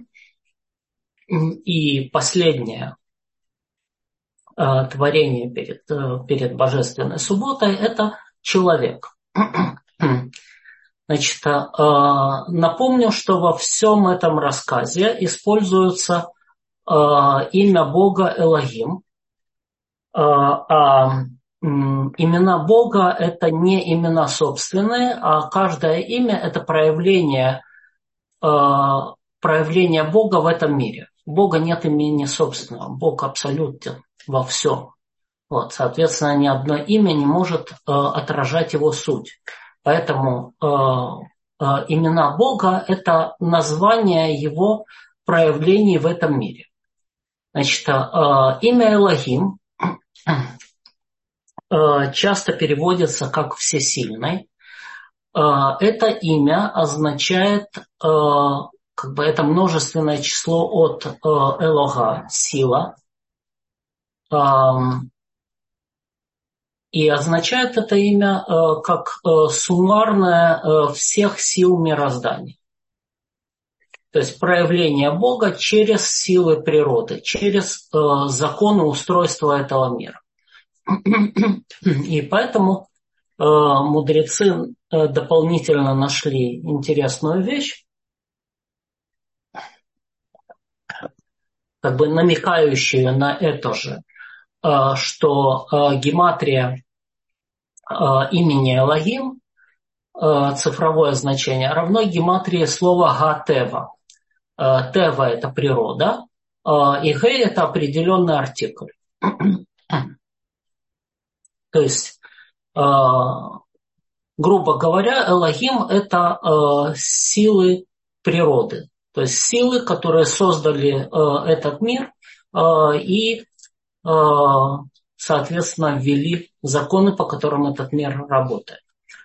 И последнее творение перед божественной субботой – это человек. Значит, напомню, что во всем этом рассказе используется имя Бога Элохим. Имена Бога – это не имена собственные, а каждое имя – это проявление Бога в этом мире. У Бога нет имени собственного, Бог абсолютен во всем. Соответственно, ни одно имя не может отражать его суть. Поэтому имена Бога – это название его проявлений в этом мире. Значит, имя Элохим часто переводится как «всесильный». Это имя означает, это множественное число от Элога – сила. И означает это имя как суммарное всех сил мироздания. То есть проявление Бога через силы природы, через законы устройства этого мира. И поэтому мудрецы дополнительно нашли интересную вещь, намекающую на это же, что гематрия имени Элохим, цифровое значение, равно гематрии слова га-тева. Тева – это природа, и ге – это определенный артикль. То есть, грубо говоря, Элохим – это силы природы. То есть силы, которые создали этот мир и соответственно, ввели законы, по которым этот мир работает.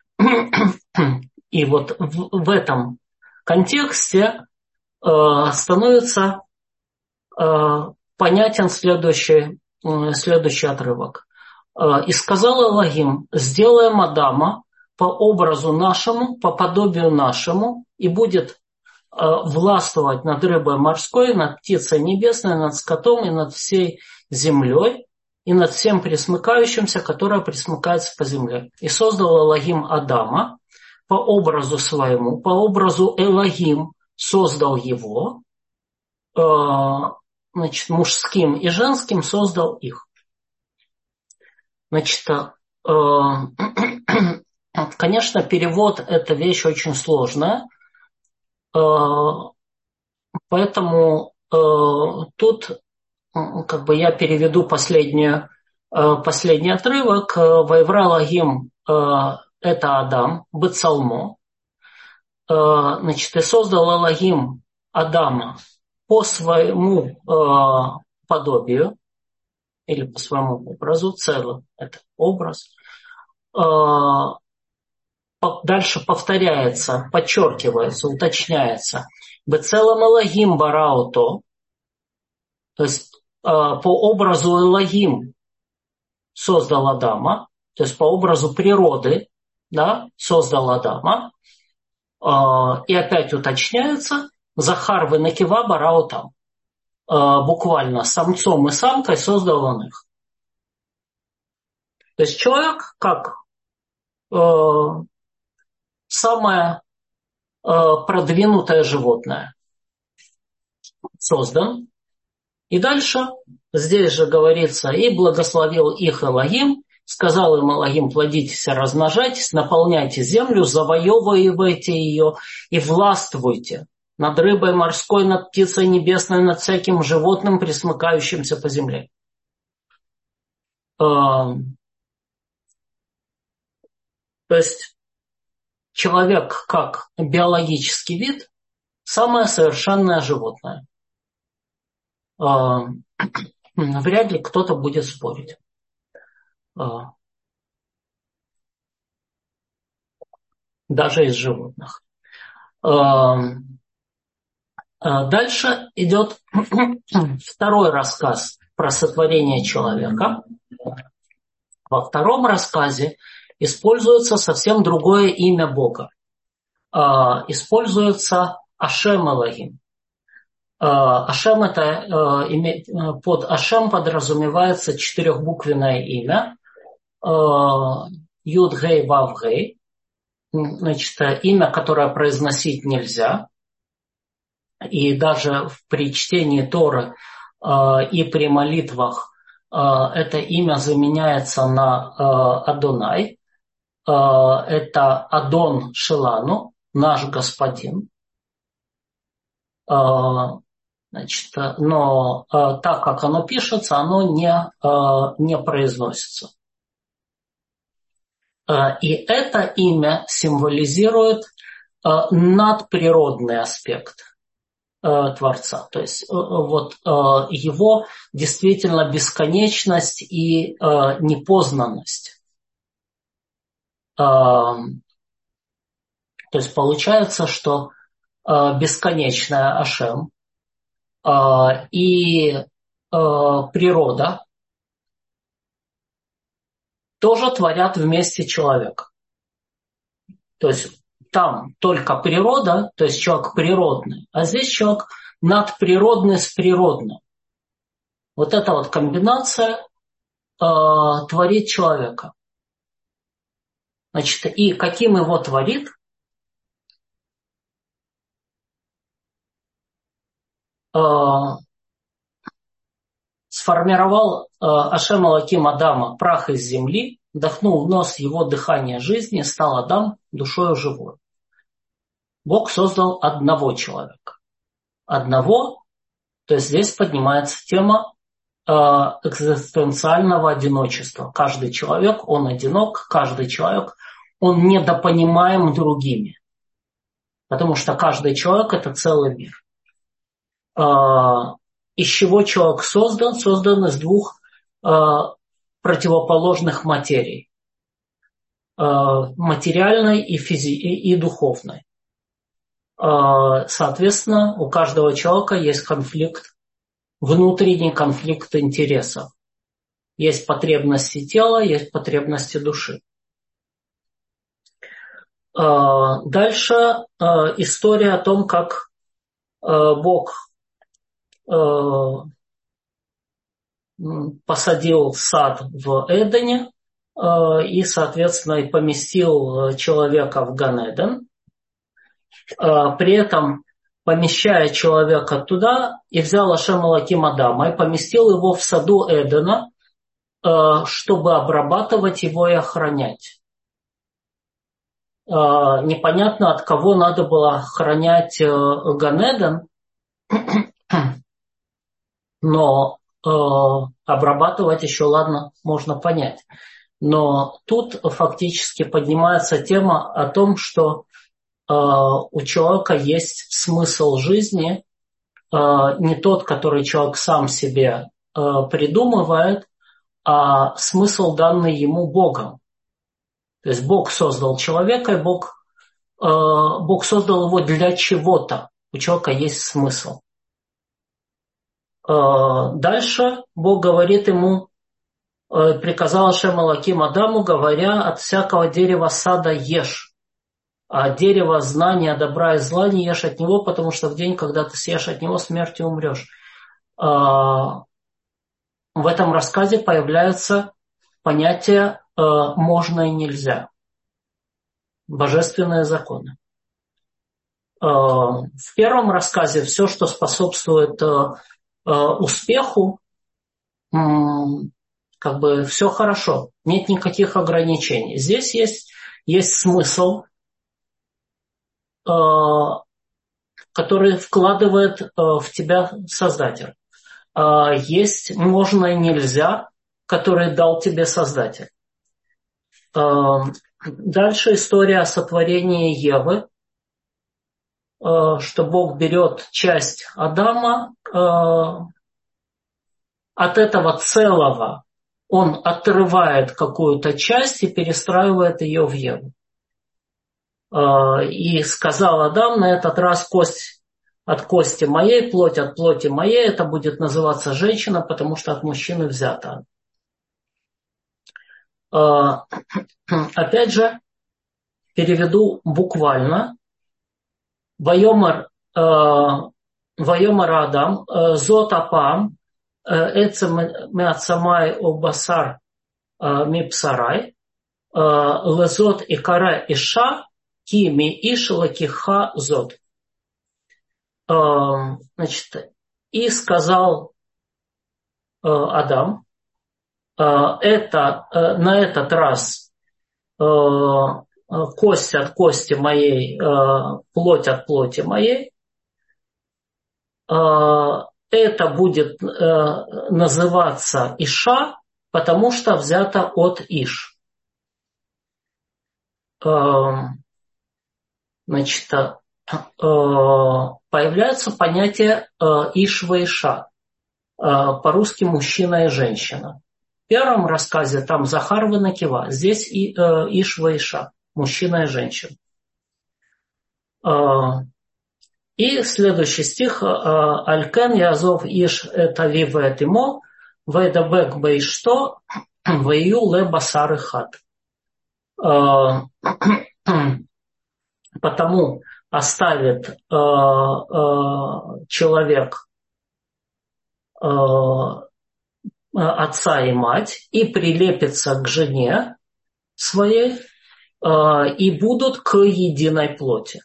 И в этом контексте становится понятен следующий отрывок. «И сказал Элохим, сделаем Адама по образу нашему, по подобию нашему, и будет властвовать над рыбой морской, над птицей небесной, над скотом и над всей землей, и над всем пресмыкающимся, которое пресмыкается по земле. И создал Элохим Адама по образу своему, по образу Элохим создал его, значит, мужским и женским создал их». Значит, конечно, перевод – это вещь очень сложная, поэтому тут как бы я переведу последний отрывок. «Ваевра Элохим» – это Адам, Бецалмо. Значит, и создал Элохим Адама по своему подобию или по своему образу, целым это образ. Дальше повторяется, подчеркивается, уточняется. Бецелем Элохим барауто, то есть по образу Элохим создал Адама, то есть по образу природы, да, создал Адама. И опять уточняется, Захар венекива бараутам. Буквально самцом и самкой создал он их. То есть человек как самое продвинутое животное создан. И дальше здесь же говорится, и благословил их Элохим, сказал им Элохим, плодитесь, размножайтесь, наполняйте землю, завоевывайте ее и властвуйте над рыбой морской, над птицей небесной, над всяким животным, пресмыкающимся по земле. То есть человек как биологический вид самое совершенное животное. Вряд ли кто-то будет спорить. Даже из животных. Дальше идет второй рассказ про сотворение человека. Во втором рассказе используется совсем другое имя Бога. Используется Ашем Элохим. Ашем это под Ашем подразумевается четырехбуквенное имя Юд Гей Вав Гей. Значит, имя, которое произносить нельзя. И даже при чтении Торы и при молитвах это имя заменяется на Адонай. Это Адон Шелану, наш господин. Значит, но так как оно пишется, оно не произносится. И это имя символизирует надприродный аспект Творца. То есть вот его действительно бесконечность и непознанность. То есть получается, что бесконечная Ашем и природа тоже творят вместе человека. То есть там только природа, то есть человек природный, а здесь человек надприродный с природным. Вот эта вот комбинация творит человека. Значит, и каким его творит? Сформировал Ашем Элоким Адама прах из земли, вдохнул в нос его дыхание жизни, стал Адам душою живой. Бог создал одного человека. Одного, то есть здесь поднимается тема экзистенциального одиночества. Каждый человек, он одинок, каждый человек, он недопонимаем другими. Потому что каждый человек – это целый мир. Из чего человек создан? Создан из двух противоположных материй. Материальной и духовной. Соответственно, у каждого человека есть конфликт внутренний конфликт интересов. Есть потребности тела, есть потребности души. Дальше история о том, как Бог посадил сад в Эдене и, соответственно, и поместил человека в Ган-Эден. При этом, помещая человека туда, и взял Ашем Элоким Адама и поместил его в саду Эдена, чтобы обрабатывать его и охранять. Непонятно, от кого надо было охранять Ган-Эден, но обрабатывать еще, ладно, можно понять. Но тут фактически поднимается тема о том, что у человека есть смысл жизни, не тот, который человек сам себе придумывает, а смысл, данный ему Богом. То есть Бог создал человека, и Бог создал его для чего-то. У человека есть смысл. Дальше Бог говорит ему, приказал Ашем Элоким Адаму, говоря: от всякого дерева сада ешь, а дерево знания добра и зла не ешь от него, потому что в день, когда ты съешь от него, смертью умрешь. В этом рассказе появляется понятие «можно» и «нельзя». Божественные законы. В первом рассказе все, что способствует успеху, как бы все хорошо, нет никаких ограничений. Здесь есть смысл, который вкладывает в тебя Создатель. Есть можно и нельзя, который дал тебе Создатель. Дальше история о сотворении Евы, что Бог берет часть Адама, от этого целого он отрывает какую-то часть и перестраивает ее в Еву. И сказал Адам: на этот раз кость от кости моей, плоть от плоти моей, это будет называться женщина, потому что от мужчины взята. Опять же, переведу буквально. Вайомар Адам, зот апам, эцем меацамай обасар мипсарай, лезот икара иша, ки ми иш лакиха зот. Значит, и сказал Адам: на этот раз кость от кости моей, плоть от плоти моей, это будет называться Иша, потому что взято от Иш. Значит, появляется понятие Ишва Иша, по-русски мужчина и женщина. В первом рассказе там Захар Ванакива, здесь Ишва Иша, мужчина и женщина. И следующий стих: Алькен Язов Иш Этави Вэтимо, Вэдабек Бэйшто, Вэю Ле Басар Ихат. Потому оставит человек отца и мать и прилепится к жене своей, и будут к единой плоти.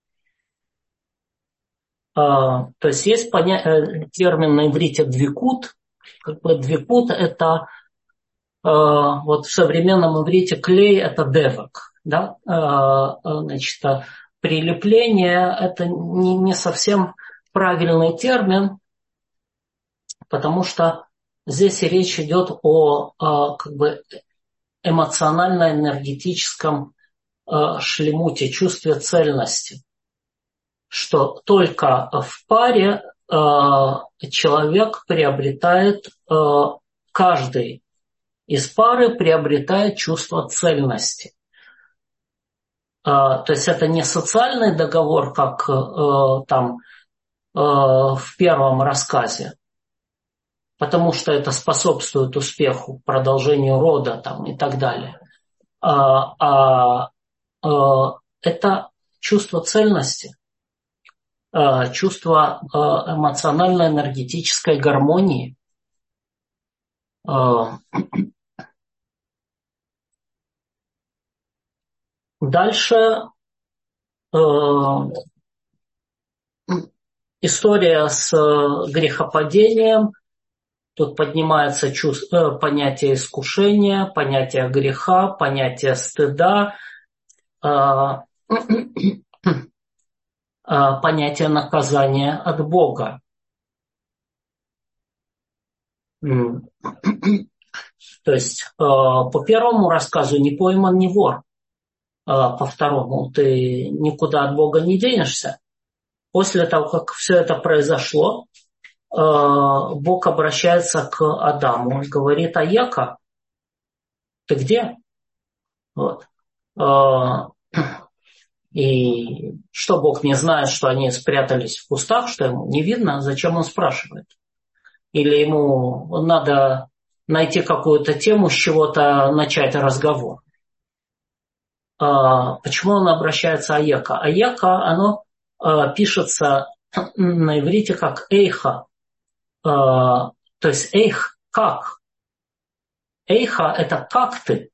То есть есть термин на иврите двикут. Как бы двикут — это вот в современном иврите клей — это девок. Да? Значит, прилепление — это не совсем правильный термин, потому что здесь речь идет о как бы эмоционально-энергетическом шлемуте, чувстве цельности, что только в паре человек приобретает, каждый из пары приобретает чувство цельности. То есть это не социальный договор, как там в первом рассказе, потому что это способствует успеху, продолжению рода там, и так далее. Это чувство цельности, чувство эмоционально-энергетической гармонии. Дальше история с грехопадением. Тут поднимается понятие искушения, понятие греха, понятие стыда, понятие наказания от Бога. То есть по первому рассказу не пойман, не вор. По второму ты никуда от Бога не денешься. После того, как все это произошло, Бог обращается к Адаму и говорит: Аяка, ты где? Вот. И что, Бог не знает, что они спрятались в кустах, что ему не видно? Зачем он спрашивает? Или ему надо найти какую-то тему, с чего-то начать разговор? Почему он обращается Аяка? Аяка, оно пишется на иврите как эйха. То есть эйх – как. Эйха – это как ты.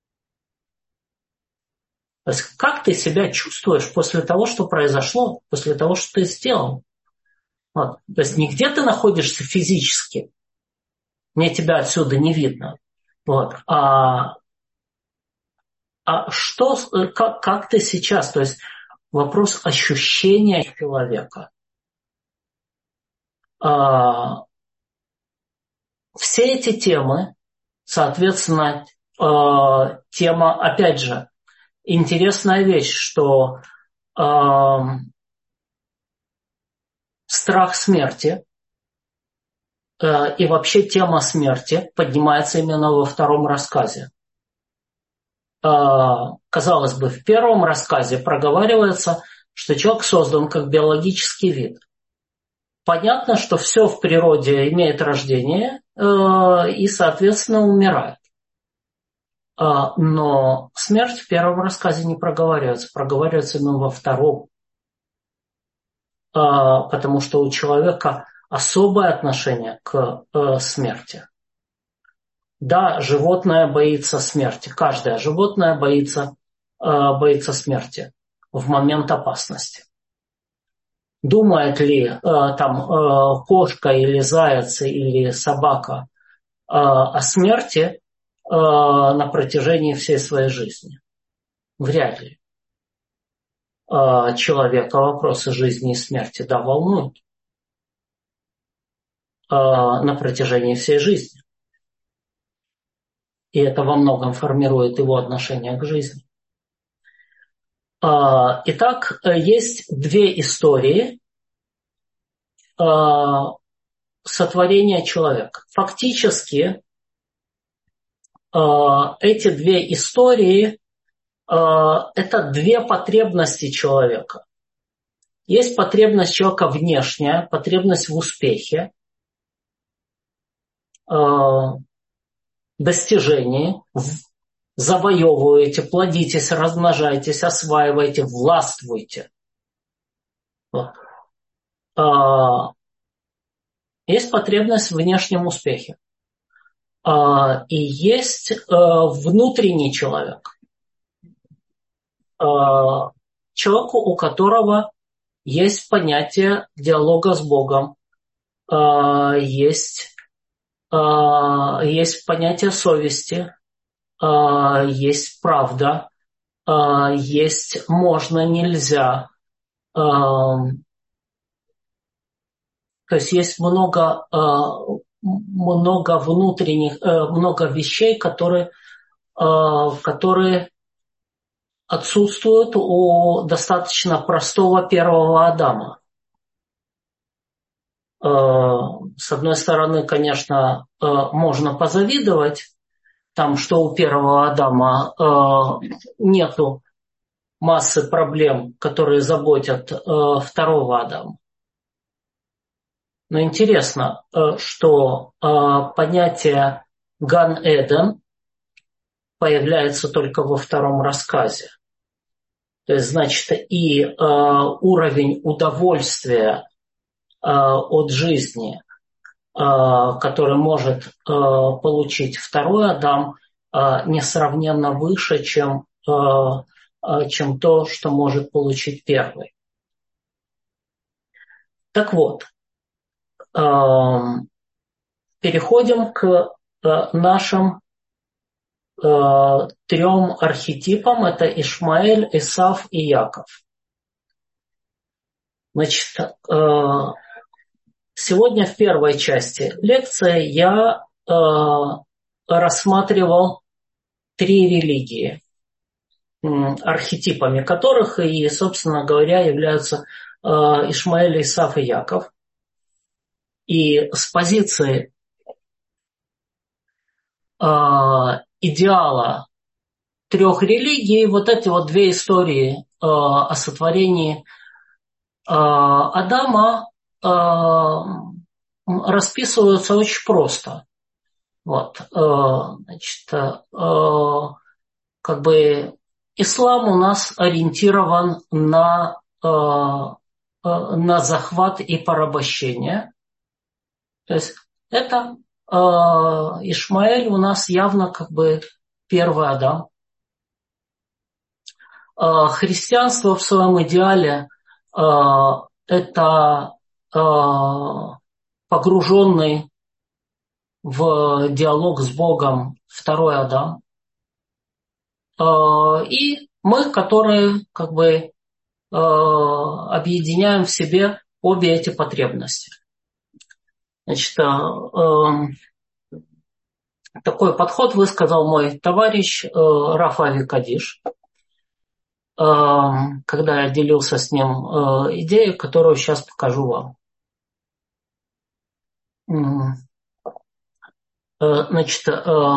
То есть как ты себя чувствуешь после того, что произошло, после того, что ты сделал. Вот. То есть не где ты находишься физически, мне тебя отсюда не видно. Вот. Как ты сейчас? То есть вопрос ощущения человека. Все эти темы, соответственно, тема, опять же, интересная вещь, что страх смерти и вообще тема смерти поднимается именно во втором рассказе. Казалось бы, в первом рассказе проговаривается, что человек создан как биологический вид. Понятно, что все в природе имеет рождение и, соответственно, умирает. Но смерть в первом рассказе не проговаривается. Проговаривается именно во втором. Потому что у человека особое отношение к смерти. Да, животное боится смерти. Каждое животное боится смерти в момент опасности. Думает ли кошка или заяц или собака о смерти на протяжении всей своей жизни? Вряд ли. Человека вопросы жизни и смерти, да, волнуют на протяжении всей жизни. И это во многом формирует его отношение к жизни. Итак, есть две истории сотворения человека. Фактически эти две истории это две потребности человека. Есть потребность человека внешняя, потребность в успехе, достижении. Завоевываете, плодитесь, размножайтесь, осваивайте, властвуйте. Вот. Есть потребность в внешнем успехе. И есть внутренний человек. Человеку, у которого есть понятие диалога с Богом, есть понятие совести, есть правда, есть можно, нельзя. То есть есть много внутренних, много вещей, которые отсутствуют у достаточно простого первого Адама. С одной стороны, конечно, можно позавидовать, что у первого Адама нету массы проблем, которые заботят второго Адама. Но интересно, что понятие Ган-Эден появляется только во втором рассказе. То есть, значит, и уровень удовольствия от жизни, который может получить второй Адам, несравненно выше, чем то, что может получить первый. Так вот, переходим к нашим трем архетипам. Это Ишмаэль, Исав и Яков. Значит, сегодня в первой части лекции я рассматривал три религии, архетипами которых и, собственно говоря, являются Ишмаэль, Исав и Яков. И с позиции идеала трех религий вот эти вот две истории о сотворении Адама расписываются очень просто. Вот, значит, как бы ислам у нас ориентирован на захват и порабощение. То есть это Ишмаэль у нас явно как бы первый Адам. Христианство в своем идеале это погруженный в диалог с Богом второй Адам. И мы, которые как бы объединяем в себе обе эти потребности. Значит, такой подход высказал мой товарищ Раф Ави Кадиш, когда я делился с ним идеей, которую сейчас покажу вам. Значит,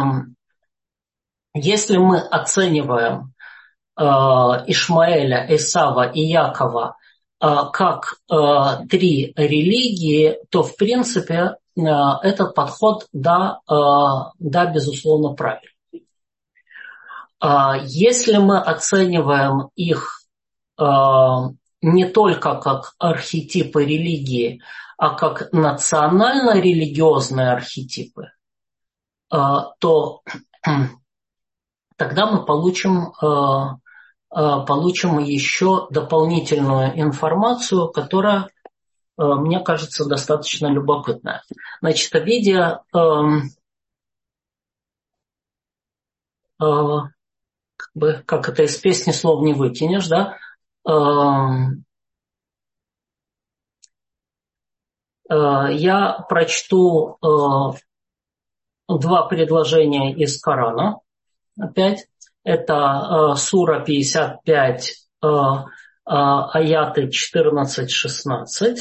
если мы оцениваем Ишмаэля, Исава и Якова как три религии, то в принципе этот подход, да, безусловно, правильный. Если мы оцениваем их не только как архетипы религии, а как национально-религиозные архетипы, то тогда мы получим еще дополнительную информацию, которая, мне кажется, достаточно любопытная. Значит, видя как это из песни слов не выкинешь, да, я прочту два предложения из Корана. Опять, это сура 55, аяты 14-16.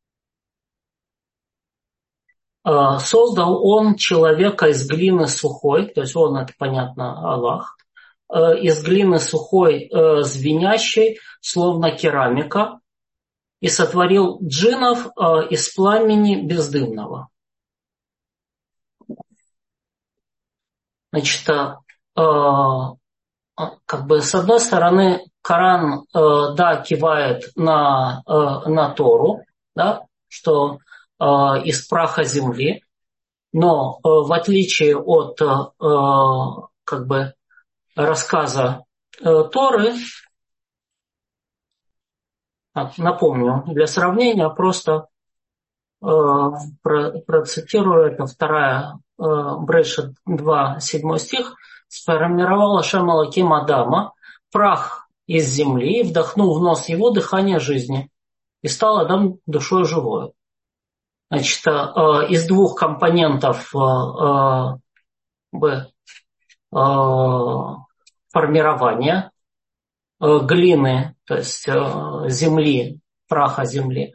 Создал он человека из глины сухой, то есть он, это понятно, Аллах, из глины сухой, звенящей, словно керамика, и сотворил джиннов из пламени бездымного. Значит, как бы с одной стороны Коран, да, кивает на Тору, да, что из праха земли, но в отличие от как бы рассказа Торы, напомню, для сравнения просто процитирую, это 2 Брешит 2, 7 стих. «Сформировал Ашем Элоким Адама, прах из земли, и вдохнул в нос его дыхание жизни, и стал Адам душой живой». Значит, из двух компонентов формирования глины, то есть земли, праха земли,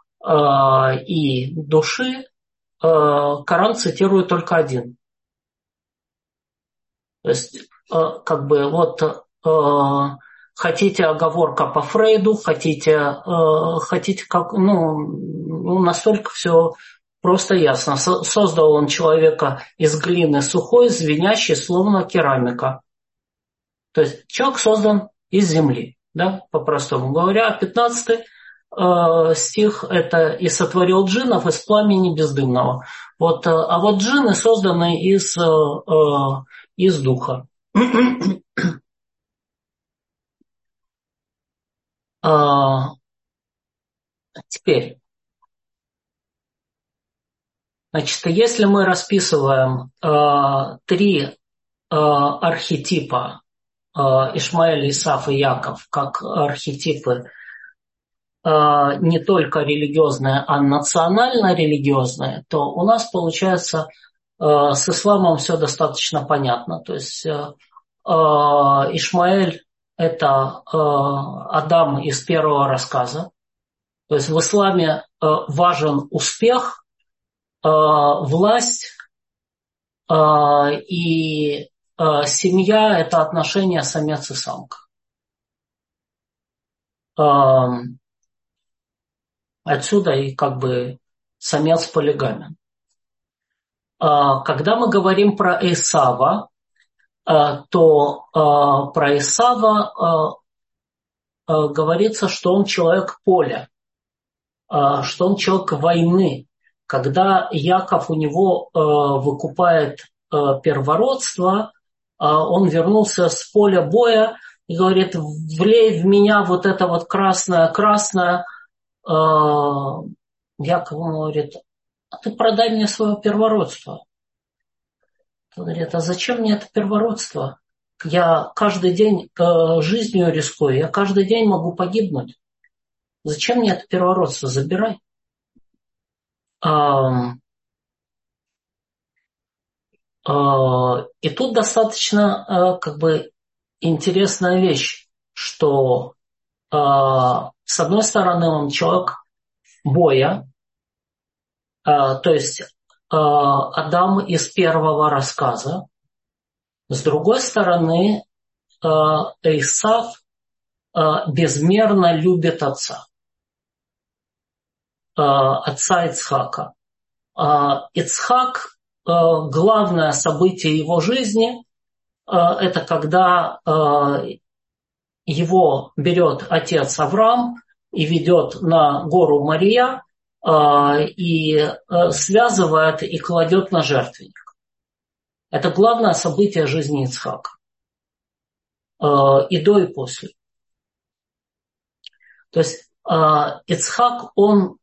и души, Коран цитирует только один. То есть, как бы вот хотите оговорка по Фрейду, хотите как, настолько все просто ясно. Создал он человека из глины сухой, звенящей, словно керамика. То есть человек создан из земли, да, по-простому говоря. 15 стих – это «И сотворил джиннов из пламени бездымного». А вот джинны созданы из духа. Теперь, значит, если мы расписываем 3 архетипа Ишмаэль, Исав и Яков как архетипы не только религиозные, а национально-религиозные, то у нас получается с исламом все достаточно понятно. То есть Ишмаэль – это Адам из первого рассказа. То есть в исламе важен успех, власть и семья – это отношения самец и самка. Отсюда и как бы самец полигамен. Когда мы говорим про Исава, то про Исава говорится, что он человек поля, что он человек войны. Когда Яков у него выкупает первородство, он вернулся с поля боя и говорит: влей в меня вот это вот красное. Яков говорит: а ты продай мне свое первородство. Он говорит: а зачем мне это первородство? Я каждый день жизнью рискую, я каждый день могу погибнуть. Зачем мне это первородство? Забирай. И тут достаточно как бы интересная вещь, что с одной стороны он человек боя, то есть Адам из первого рассказа, с другой стороны Исав безмерно любит отца Ицхака. Ицхак, главное событие его жизни, это когда его берет отец Авраам и ведет на гору Мория и связывает и кладет на жертвенник. Это главное событие жизни Ицхака. И до, и после. То есть Ицхак, он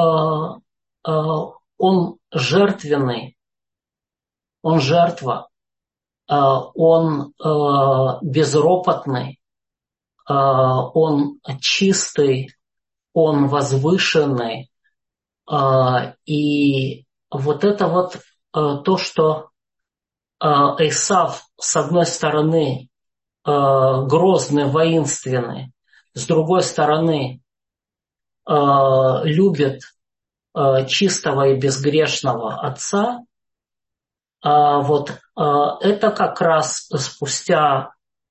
жертвенный, он жертва, он безропотный, он чистый, он возвышенный. И вот это вот то, что Исав, с одной стороны, грозный, воинственный, с другой стороны, любит чистого и безгрешного отца, это как раз спустя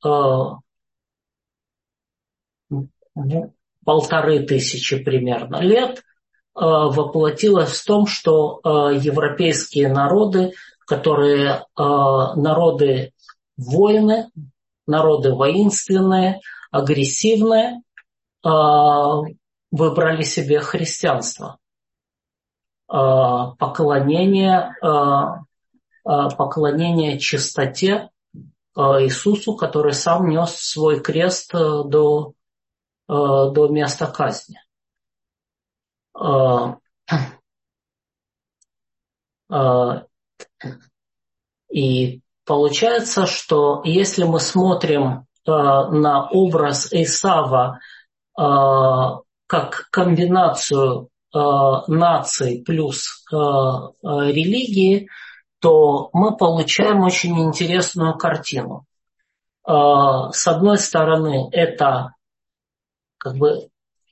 1500 примерно лет воплотилось в том, что европейские народы, которые народы воины, народы воинственные, агрессивные, выбрали себе христианство. Поклонение чистоте Иисусу, который сам нес свой крест до места казни. И получается, что если мы смотрим на образ Исава как комбинацию наций плюс религии, то мы получаем очень интересную картину. С одной стороны, это как бы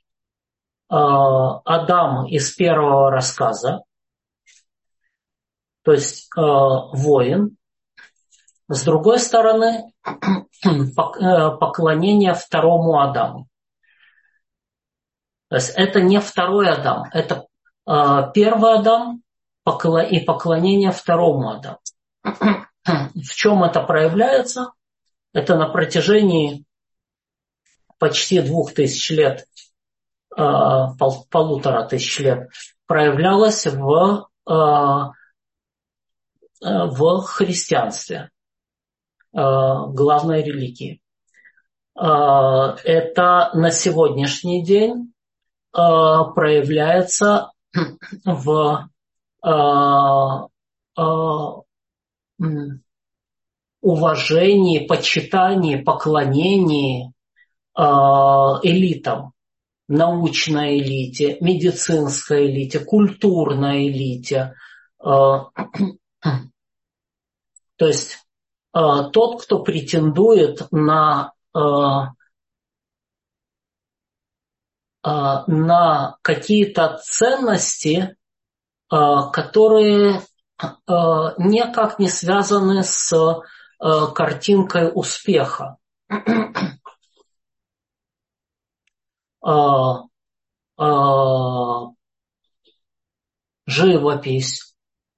Адам из первого рассказа, то есть воин. С другой стороны, поклонение второму Адаму. То есть это не второй Адам, это первый Адам и поклонение второму Адаму. В чем это проявляется? Это на протяжении почти 2000 лет, 1500 лет проявлялось в христианстве, главной религии. Это на сегодняшний день проявляется в уважении, почитании, поклонении элитам, научной элите, медицинской элите, культурной элите. То есть тот, кто претендует на какие-то ценности, которые никак не связаны с картинкой успеха. Живопись,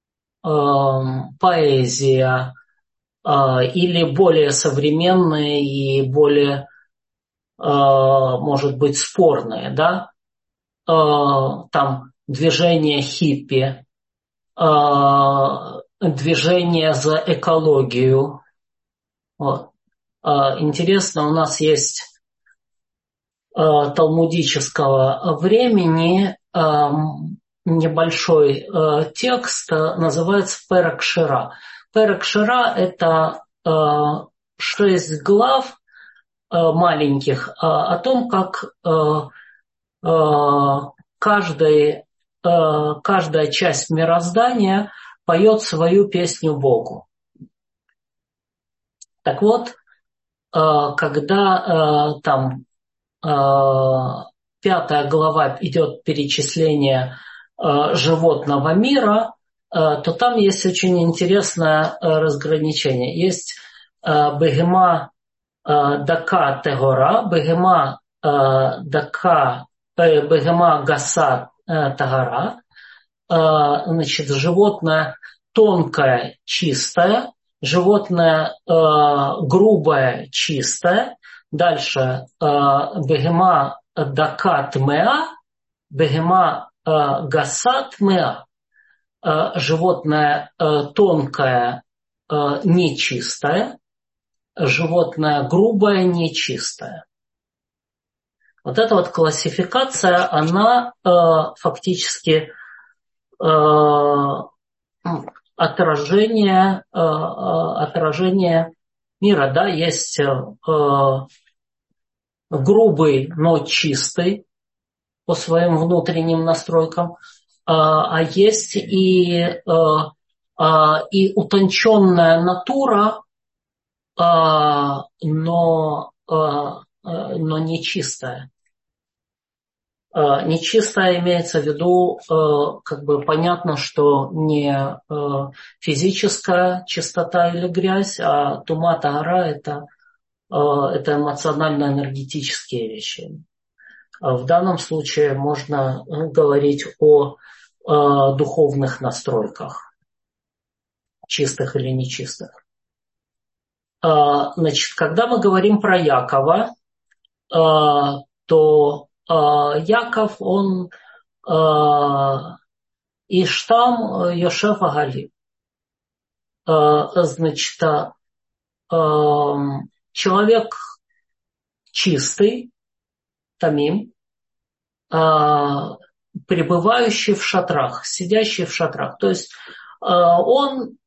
поэзия или более современные и более, может быть, спорные, да? Там движение хиппи, движение за экологию. Вот. Интересно, у нас есть талмудического времени небольшой текст, называется Перек Шира. Перек Шира – это 6 глав маленьких о том, как каждая часть мироздания поет свою песню Богу. Так вот, когда там 5 глава идет перечисление животного мира, то там есть очень интересное разграничение. Есть бегема дака тегора, бегема гаса тагара. Значит, животное тонкое, чистое, животное грубое, чистое. Дальше бегема дакат меа, бегема гасат меа. Животное тонкое, нечистое, животное грубое, нечистое. Вот эта вот классификация, она фактически отражение мира. Да? Есть грубый, но чистый по своим внутренним настройкам, а есть и утонченная натура, но нечистая. Нечистая имеется в виду, как бы понятно, что не физическая чистота или грязь, а тума тагара – это эмоционально-энергетические вещи. В данном случае можно говорить о духовных настройках, чистых или нечистых. Значит, когда мы говорим про Якова, то Яков, он Иштам Йошеф Агали. Значит, человек чистый, тамим, пребывающий в шатрах, сидящий в шатрах. То есть он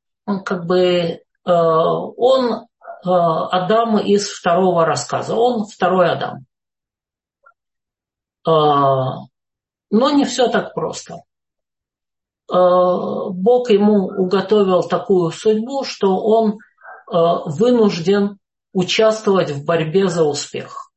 Адам из второго рассказа, он второй Адам. Но не все так просто. Бог ему уготовил такую судьбу, что он вынужден участвовать в борьбе за успех.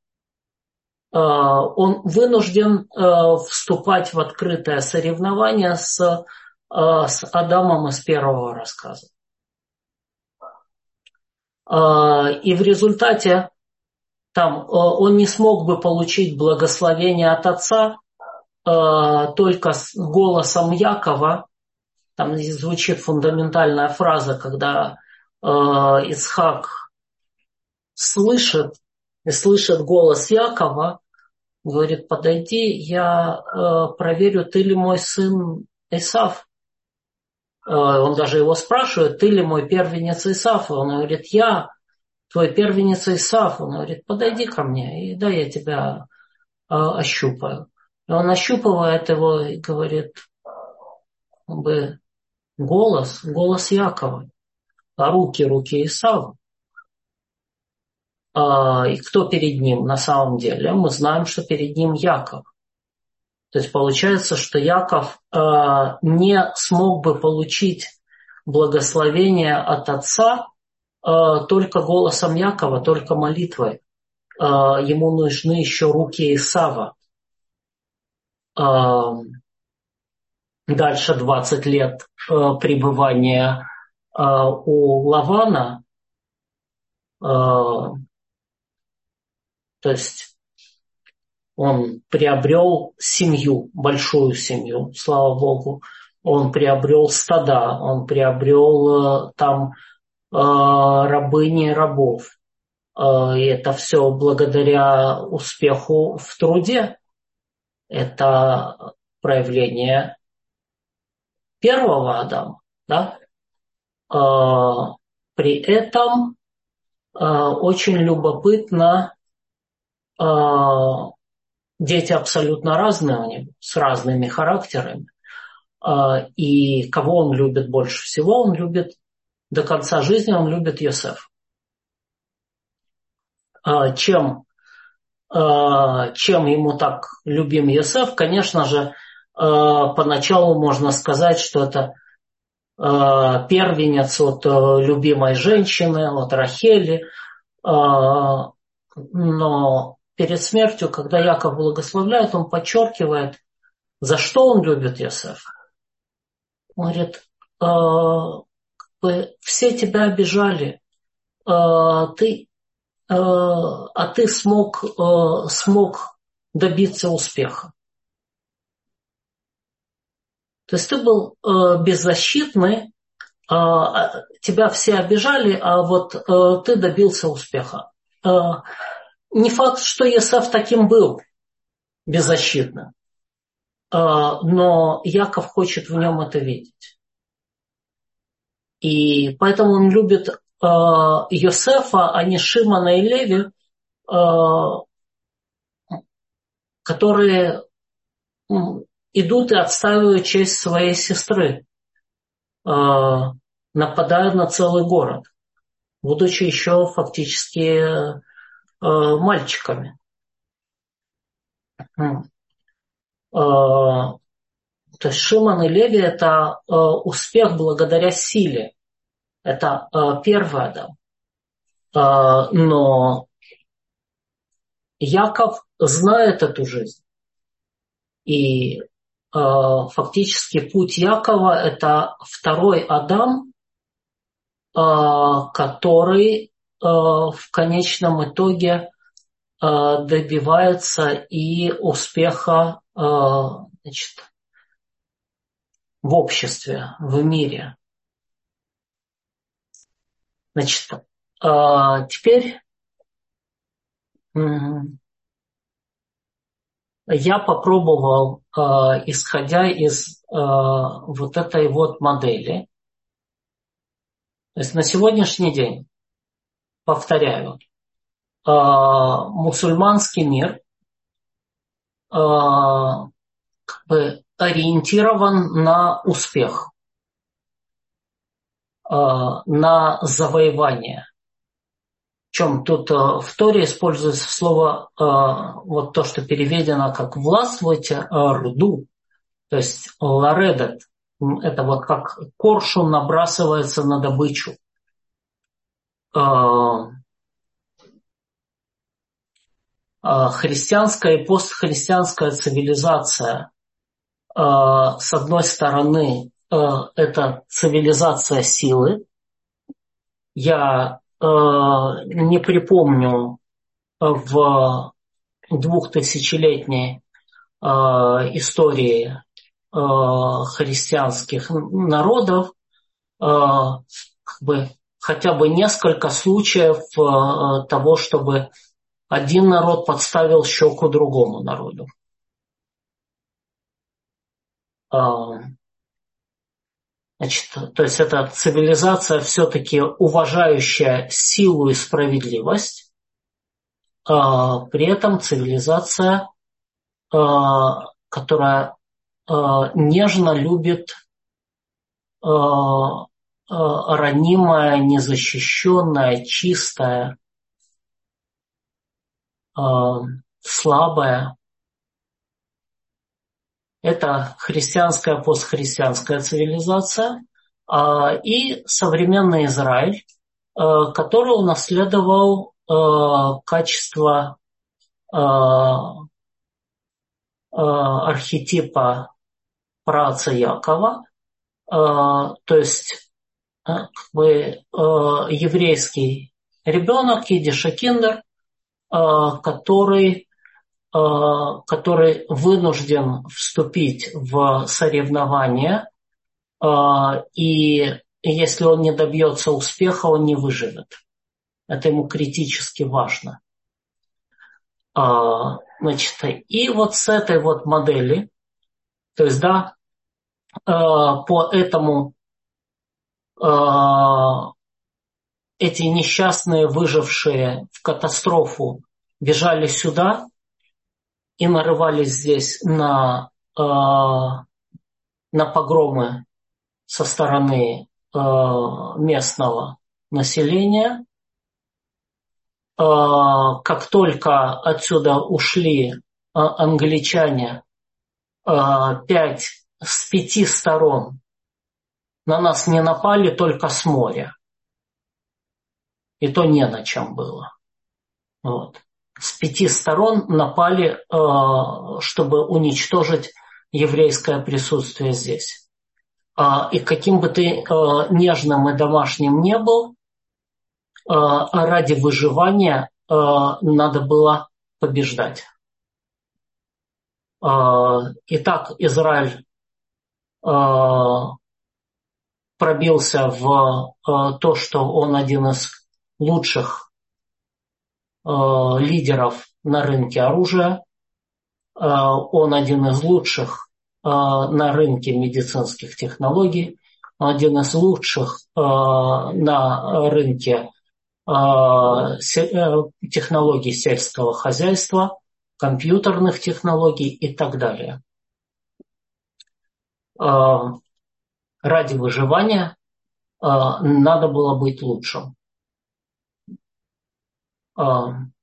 Он вынужден вступать в открытое соревнование с Адамом из первого рассказа. И в результате там он не смог бы получить благословение от отца только с голосом Якова. Там звучит фундаментальная фраза, когда Ицхак слышит голос Якова, говорит: подойди, я проверю, ты ли мой сын Исав. Он даже его спрашивает: ты ли мой первенец Исав? Он говорит: я твой первенец Исав. Он говорит: подойди ко мне, и да, я тебя ощупаю. И он ощупывает его и говорит: голос Якова, а руки Исава. И кто перед ним на самом деле? Мы знаем, что перед ним Яков. То есть получается, что Яков не смог бы получить благословение от отца только голосом Якова, только молитвой. Ему нужны еще руки Исава. Дальше 20 лет пребывания у Лавана. То есть он приобрел семью, большую семью, слава Богу. Он приобрел стада, он приобрел там рабыни и рабов. И это все благодаря успеху в труде. Это проявление первого Адама. Да? При этом очень любопытно, дети абсолютно разные у него, с разными характерами. И кого он любит больше всего? Он любит до конца жизни, он любит Йосефа. Чем ему так любим Йосеф? Конечно же, поначалу можно сказать, что это первенец от любимой женщины, от Рахели. Но перед смертью, когда Яков благословляет, он подчеркивает, за что он любит Йосефа. Он говорит: все тебя обижали, ты смог добиться успеха. То есть ты был беззащитный, тебя все обижали, а вот ты добился успеха. Не факт, что Йосеф таким был, беззащитным, но Яков хочет в нем это видеть. И поэтому он любит Йосефа, а не Шимона и Леви, которые идут и отстаивают честь своей сестры, нападают на целый город, будучи еще фактически мальчиками. То есть Шимон и Леви – это успех благодаря силе. Это первый Адам. Но Яков знает эту жизнь. И фактически путь Якова – это второй Адам, который в конечном итоге добивается и успеха, значит, в обществе, в мире. Значит, теперь я попробовал, исходя из вот этой вот модели, то есть на сегодняшний день, повторяю, мусульманский мир ориентирован на успех, на завоевание. Причем тут в Торе используется слово, вот то, что переведено как «властвуйте рду», то есть «ларедет». Это вот как коршун набрасывается на добычу. Христианская и постхристианская цивилизация, с одной стороны, это цивилизация силы. Я не припомню в 2000-летней истории христианских народов хотя бы несколько случаев того, чтобы один народ подставил щеку другому народу. Значит, то есть это цивилизация, все-таки уважающая силу и справедливость, при этом цивилизация, которая нежно любит ранимое, незащищенное, чистое, слабое. Это христианская, постхристианская цивилизация и современный Израиль, который унаследовал качество архетипа праотца Якова, то есть еврейский ребенок, идиша киндер, который вынужден вступить в соревнования, и если он не добьется успеха, он не выживет. Это ему критически важно. Значит, и вот с этой вот модели, то есть, да, поэтому эти несчастные, выжившие в катастрофу, бежали сюда и нарывались здесь на погромы со стороны местного населения. Как только отсюда ушли англичане, с 5 сторон на нас не напали, только с моря. И то не на чем было. Вот. С 5 сторон напали, чтобы уничтожить еврейское присутствие здесь. И каким бы ты нежным и домашним не был, ради выживания надо было побеждать. Итак, Израиль пробился в то, что он один из лучших лидеров на рынке оружия, он один из лучших на рынке медицинских технологий, он один из лучших на рынке технологий сельского хозяйства, компьютерных технологий и так далее. Ради выживания надо было быть лучшим. Чтобы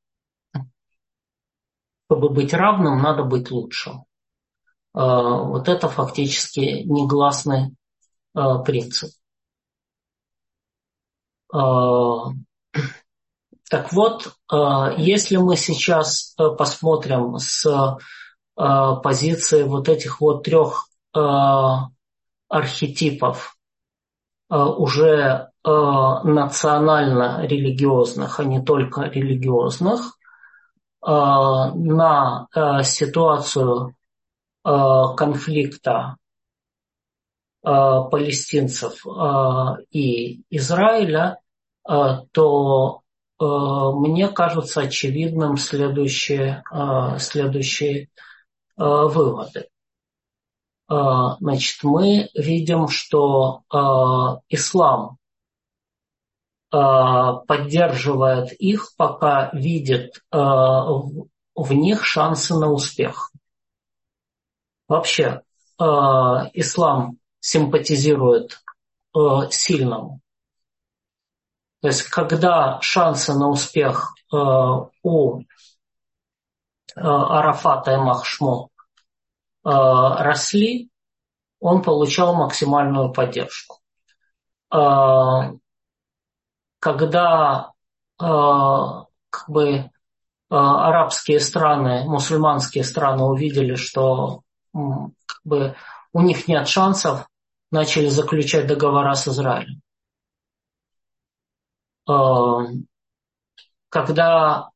быть равным, надо быть лучшим. Вот это фактически негласный принцип. Так вот, если мы сейчас посмотрим с позиции вот этих вот 3 архетипов, уже национально-религиозных, а не только религиозных, на ситуацию конфликта палестинцев и Израиля, то мне кажется очевидным следующие выводы. Значит, мы видим, что ислам поддерживает их, пока видит в них шансы на успех. Вообще, ислам симпатизирует сильному. То есть, когда шансы на успех у Арафата и Махшмо росли, он получал максимальную поддержку. Когда арабские страны, мусульманские страны увидели, что у них нет шансов, начали заключать договора с Израилем. когда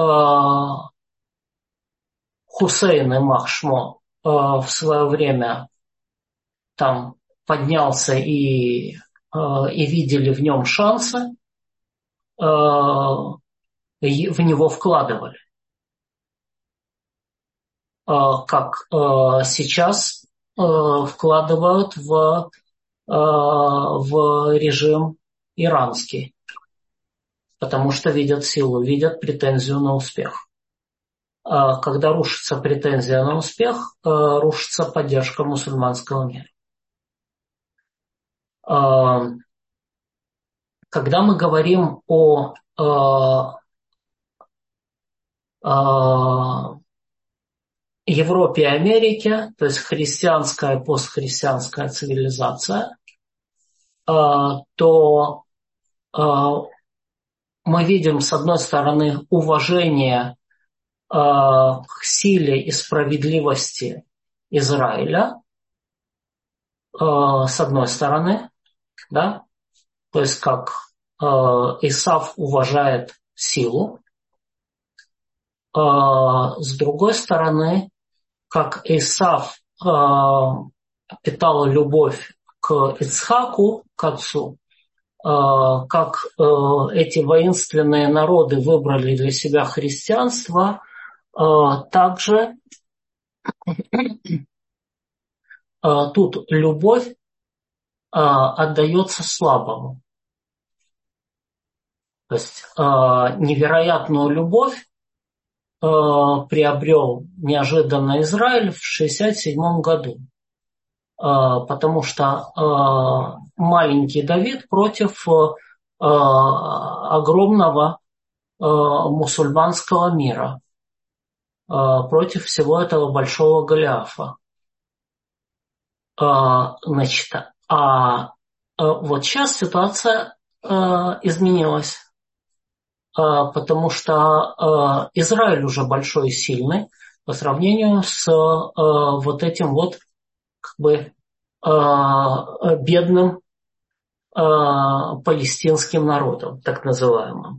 Хусейн и Махшмо в свое время там поднялся и видели в нем шансы, в него вкладывали. Как сейчас вкладывают в режим иранский, потому что видят силу, видят претензию на успех. Когда рушится претензия на успех, рушится поддержка мусульманского мира. Когда мы говорим о Европе и Америке, то есть христианская и постхристианская цивилизация, то мы видим, с одной стороны, уважение к силе и справедливости Израиля, с одной стороны, да, то есть как Исав уважает силу, с другой стороны, как Исав питал любовь к Ицхаку, к отцу, как эти воинственные народы выбрали для себя христианство, также тут любовь отдается слабому. То есть невероятную любовь приобрел неожиданно Израиль в 1967 году, потому что маленький Давид против огромного мусульманского мира, против всего этого большого Голиафа. Значит, вот сейчас ситуация изменилась, потому что Израиль уже большой и сильный по сравнению с вот этим вот как бы бедным палестинским народом, так называемым.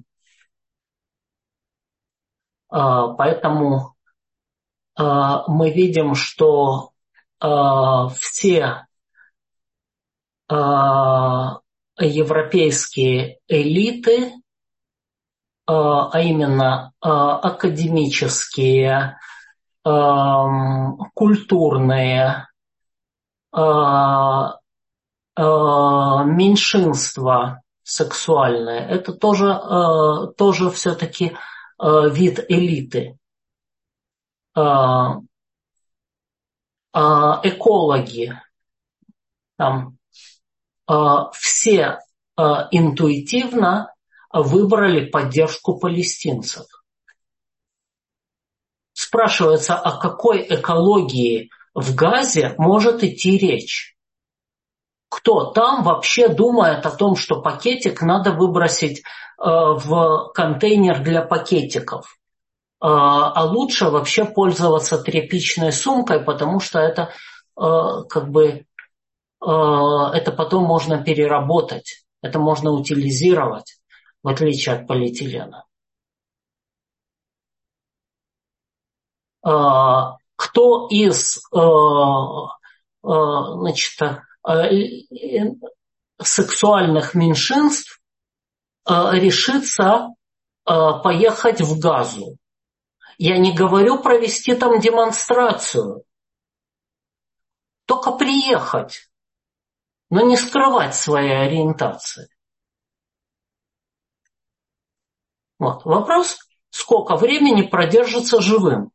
Поэтому мы видим, что все европейские элиты, а именно академические, культурные, меньшинства сексуальные, это тоже все-таки вид элиты. Экологи, там, все интуитивно выбрали поддержку палестинцев. Спрашивается, о какой экологии в Газе может идти речь? Кто там вообще думает о том, что пакетик надо выбросить в контейнер для пакетиков? А лучше вообще пользоваться тряпичной сумкой, потому что это это потом можно переработать, это можно утилизировать, в отличие от полиэтилена. Кто из сексуальных меньшинств решится поехать в Газу? Я не говорю провести там демонстрацию, только приехать, но не скрывать своей ориентации. Вот. Вопрос, сколько времени продержится живым.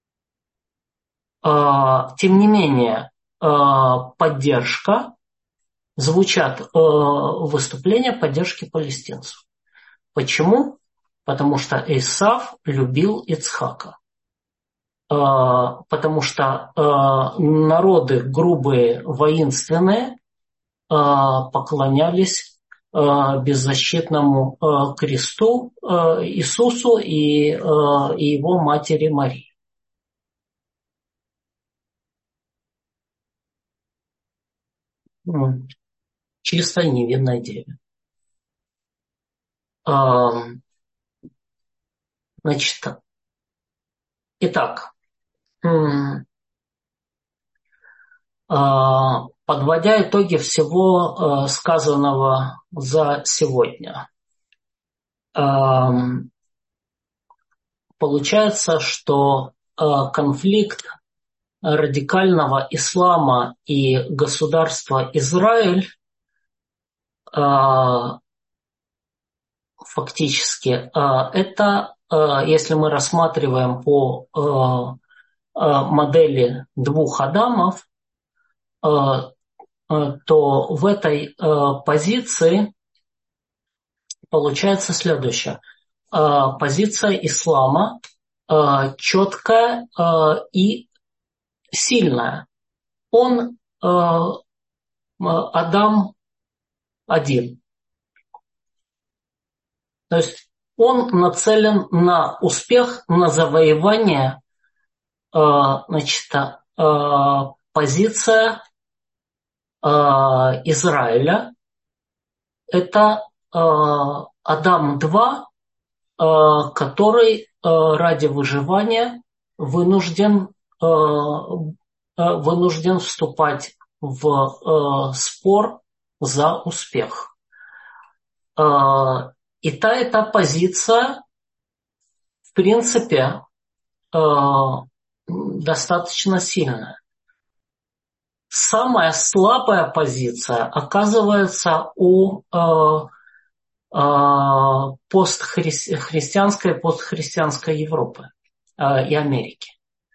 Тем не менее, поддержка, звучат выступления поддержки палестинцев. Почему? Потому что Исав любил Ицхака. Потому что народы грубые, воинственные поклонялись беззащитному кресту Иисусу и его матери Марии. Чистой невинной деве. Значит, итак, подводя итоги всего сказанного за сегодня, получается, что конфликт радикального ислама и государства Израиль фактически это, если мы рассматриваем по модели двух Адамов, то в этой позиции получается следующее. Позиция ислама четкая и сильная. Он Адам один. То есть он нацелен на успех, на завоевание. Значит, позиция Израиля – это Адам 2, который ради выживания вынужден вступать в спор за успех. И та позиция, в принципе, достаточно сильная. Самая слабая позиция оказывается у постхристианской Европы и Америки.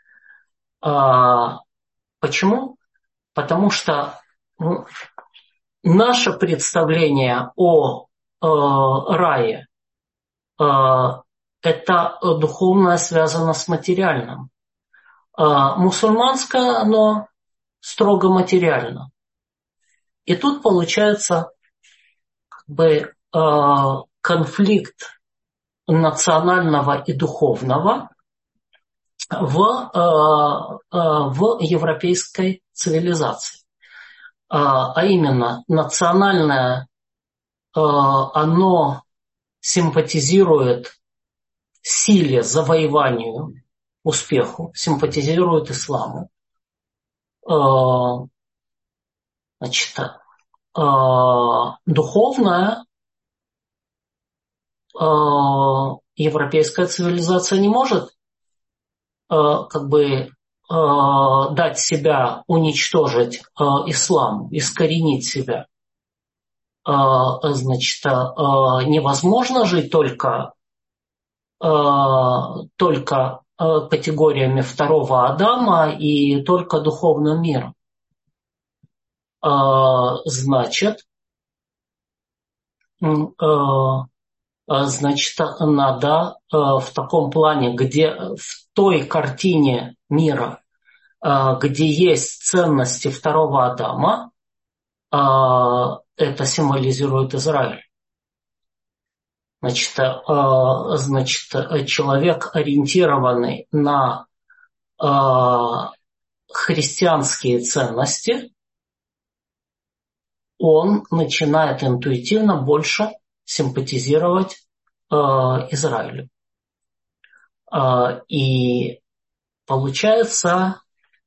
Почему? Потому что наше представление о рае это духовное связано с материальным. Мусульманское оно строго материально. И тут получается конфликт национального и духовного в европейской цивилизации. А именно, национальное оно симпатизирует силе, завоеванию, успеху, симпатизирует исламу. Значит, духовная европейская цивилизация не может дать себя, уничтожить ислам, искоренить себя. Значит, невозможно жить только категориями второго Адама и только духовным миром. Значит, надо в таком плане, где в той картине мира, где есть ценности второго Адама, это символизирует Израиль. Значит, человек, ориентированный на христианские ценности, он начинает интуитивно больше симпатизировать Израилю. И получается,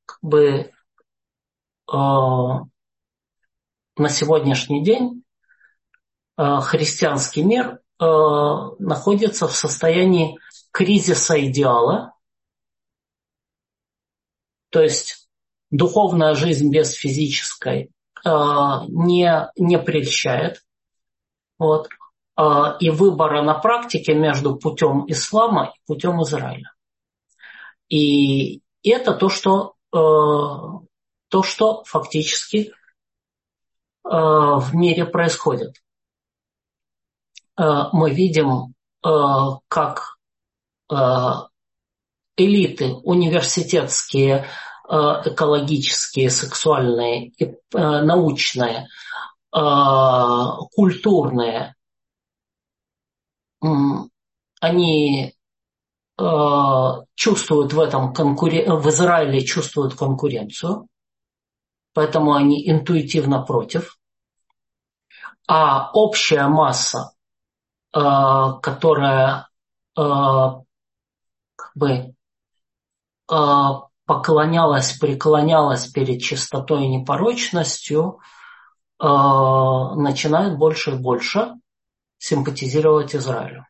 на сегодняшний день христианский мир находится в состоянии кризиса идеала, то есть духовная жизнь без физической не прельщает. Вот. И выбора на практике между путем ислама и путем Израиля. И это то, что фактически в мире происходит. Мы видим, как элиты университетские, экологические, сексуальные, научные, культурные, они чувствуют в Израиле чувствуют конкуренцию, поэтому они интуитивно против. А общая масса которая как бы поклонялась, преклонялась перед чистотой и непорочностью, начинает больше и больше симпатизировать Израилю.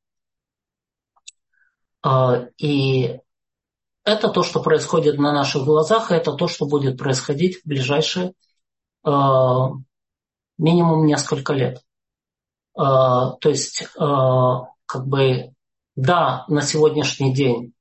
И это то, что происходит на наших глазах, и это то, что будет происходить в ближайшие минимум несколько лет. То есть, как бы, да, на сегодняшний день,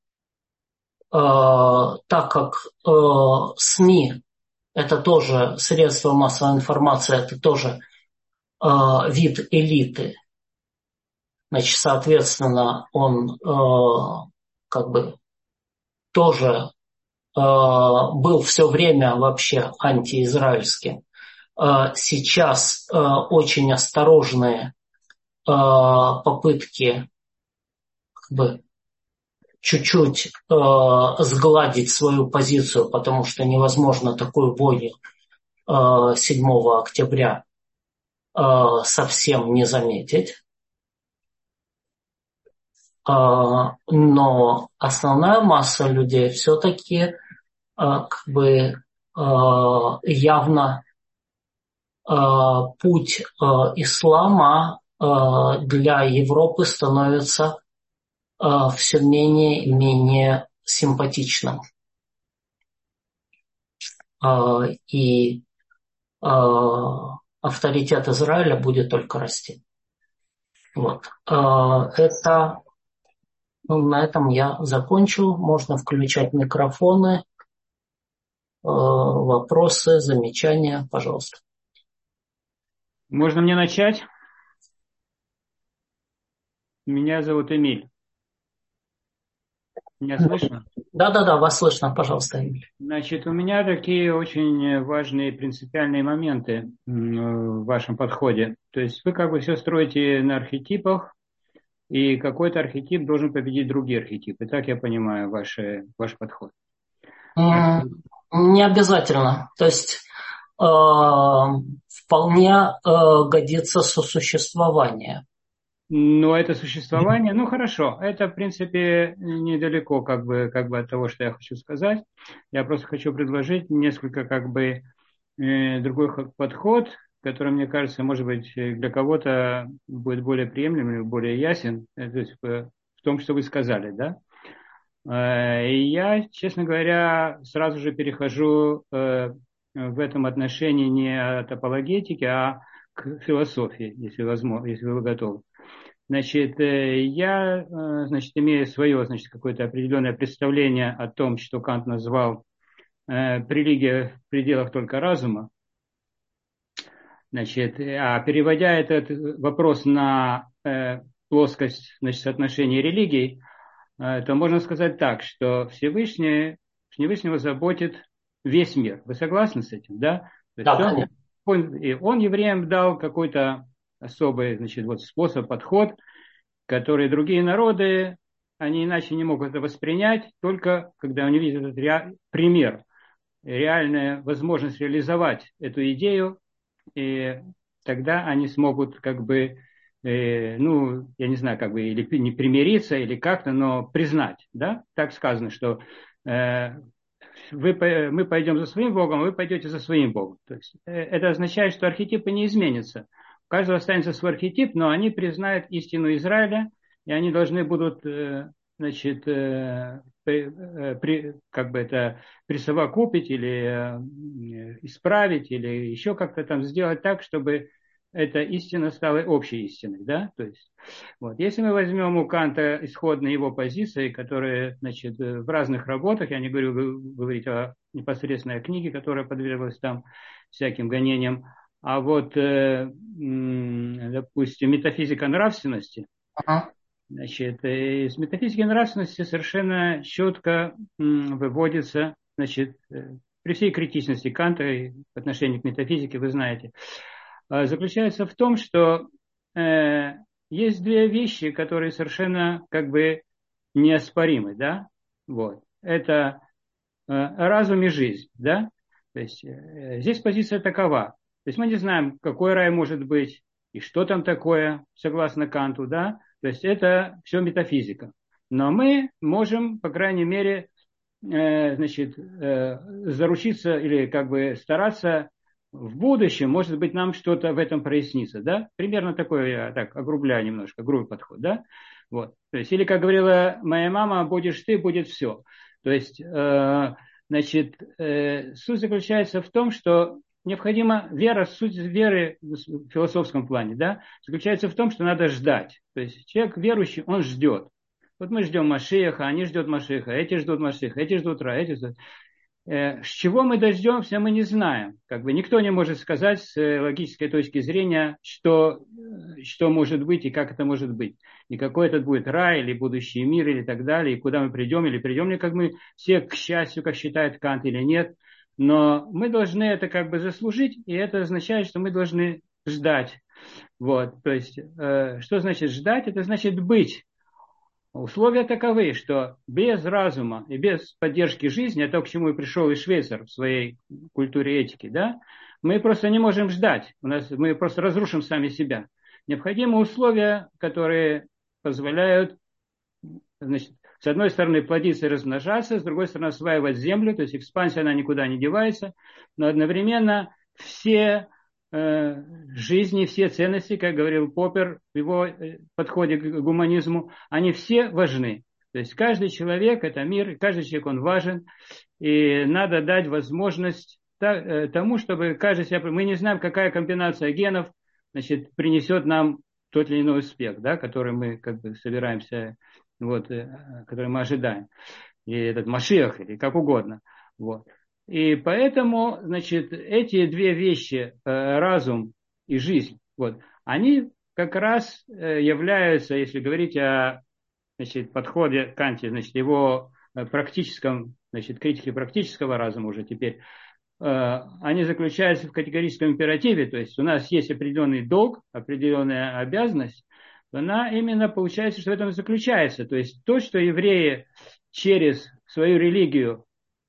так как СМИ это тоже средства массовой информации, это тоже вид элиты, значит, соответственно, он как бы тоже был все время вообще антиизраильским. Сейчас очень осторожные попытки как бы чуть-чуть сгладить свою позицию, потому что невозможно такую бойню 7 октября совсем не заметить. Но основная масса людей все-таки как бы явно путь ислама для Европы становится все менее и менее симпатичным. И авторитет Израиля будет только расти. Вот. Это, на этом я закончу. Можно включать микрофоны, вопросы, замечания, пожалуйста. Можно мне начать? Меня зовут Эмиль. Меня слышно? Да, вас слышно, пожалуйста, Эмиль. Значит, у меня такие очень важные принципиальные моменты в вашем подходе. То есть вы как бы все строите на архетипах, и какой-то архетип должен победить другие архетипы. Так я понимаю ваш подход. Не обязательно. То есть вполне годится сосуществование. Но это существование, ну хорошо, это в принципе недалеко как бы от того, что я хочу сказать. Я просто хочу предложить несколько другой подход, который, мне кажется, может быть, для кого-то будет более приемлемым, более ясен, то есть в том, что вы сказали, да. И я, честно говоря, сразу же перехожу в этом отношении не от апологетики, а к философии, если возможно, если вы готовы. Значит, я, имею свое, какое-то определенное представление о том, что Кант назвал религия в пределах только разума. Значит, а переводя этот вопрос на плоскость, отношений религий, то можно сказать так, что Всевышнего заботит весь мир. Вы согласны с этим, да? Да, конечно. Он евреям дал какой-то особый, способ, подход, который другие народы, они иначе не могут это воспринять, только когда они видят этот пример, реальная возможность реализовать эту идею, и тогда они смогут я не знаю, или не примириться, или как-то, но признать, да? Так сказано, что мы пойдем за своим Богом, а вы пойдете за своим Богом. То есть это означает, что архетипы не изменятся. У каждого останется свой архетип, но они признают истину Израиля, и они должны будут, присовокупить или исправить, или еще как-то там сделать так, чтобы эта истина стала общей истиной, да, то есть, вот. Если мы возьмем у Канта исходные его позиции, которые, в разных работах, я не говорю говорить о непосредственной книге, которая подверглась там всяким гонениям, а вот, допустим, метафизика нравственности, из метафизики нравственности совершенно четко выводится, при всей критичности Канта и в отношении к метафизике, вы знаете, заключается в том, что есть две вещи, которые совершенно неоспоримы, да, вот. Это разум и жизнь, да, то есть здесь позиция такова, то есть мы не знаем, какой рай может быть, и что там такое, согласно Канту, да, то есть это все метафизика. Но мы можем, по крайней мере, заручиться или как бы стараться в будущем, может быть, нам что-то в этом прояснится, да? Примерно такое, я так огрубляю немножко, грубый подход, да? Вот. То есть, или, как говорила моя мама, будешь ты, будет все. То есть, суть заключается в том, что необходима вера, суть веры в философском плане, да, заключается в том, что надо ждать. То есть, человек верующий, он ждет. Вот мы ждем Машиаха, они ждут Машиаха, эти ждут Машиаха, эти ждут Ра, эти ждут. С чего мы дождемся, мы не знаем. Как бы никто не может сказать с логической точки зрения, что может быть и как это может быть. И какой это будет рай, или будущий мир, или так далее, и куда мы придем, или придем ли, как мы все, к счастью, как считает Кант, или нет. Но мы должны это как бы заслужить, и это означает, что мы должны ждать. Вот, то есть, что значит ждать? Это значит быть. Условия таковы, что без разума и без поддержки жизни, это к чему и пришел и Швейцар в своей культуре этики, да, мы просто не можем ждать, мы просто разрушим сами себя. Необходимы условия, которые позволяют, значит, с одной стороны плодиться и размножаться, с другой стороны осваивать землю, то есть экспансия, она никуда не девается, но одновременно все жизни, все ценности, как говорил Поппер в его подходе к гуманизму, они все важны. То есть каждый человек – это мир, каждый человек, он важен, и надо дать возможность тому, чтобы каждый себя… Мы не знаем, какая комбинация генов, значит, принесет нам тот или иной успех, да, который мы как бы собираемся, вот, который мы ожидаем. И этот Машиах, или как угодно. Вот. И поэтому, значит, эти две вещи, разум и жизнь, вот, они как раз являются, если говорить о, значит, подходе Канте, значит, его практическом, значит, критике практического разума уже теперь, они заключаются в категорическом императиве, то есть у нас есть определенный долг, определенная обязанность, она именно получается, что в этом и заключается. То есть то, что евреи через свою религию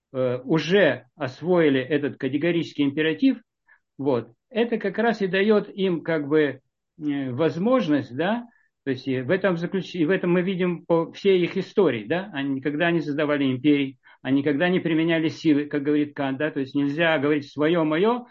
уже освоили этот категорический императив, вот, это как раз и дает им как бы возможность, да, то есть в этом мы видим по всей их истории, да, они никогда не создавали империй, они никогда не применяли силы, как говорит Кант, да, то есть нельзя говорить свое, мое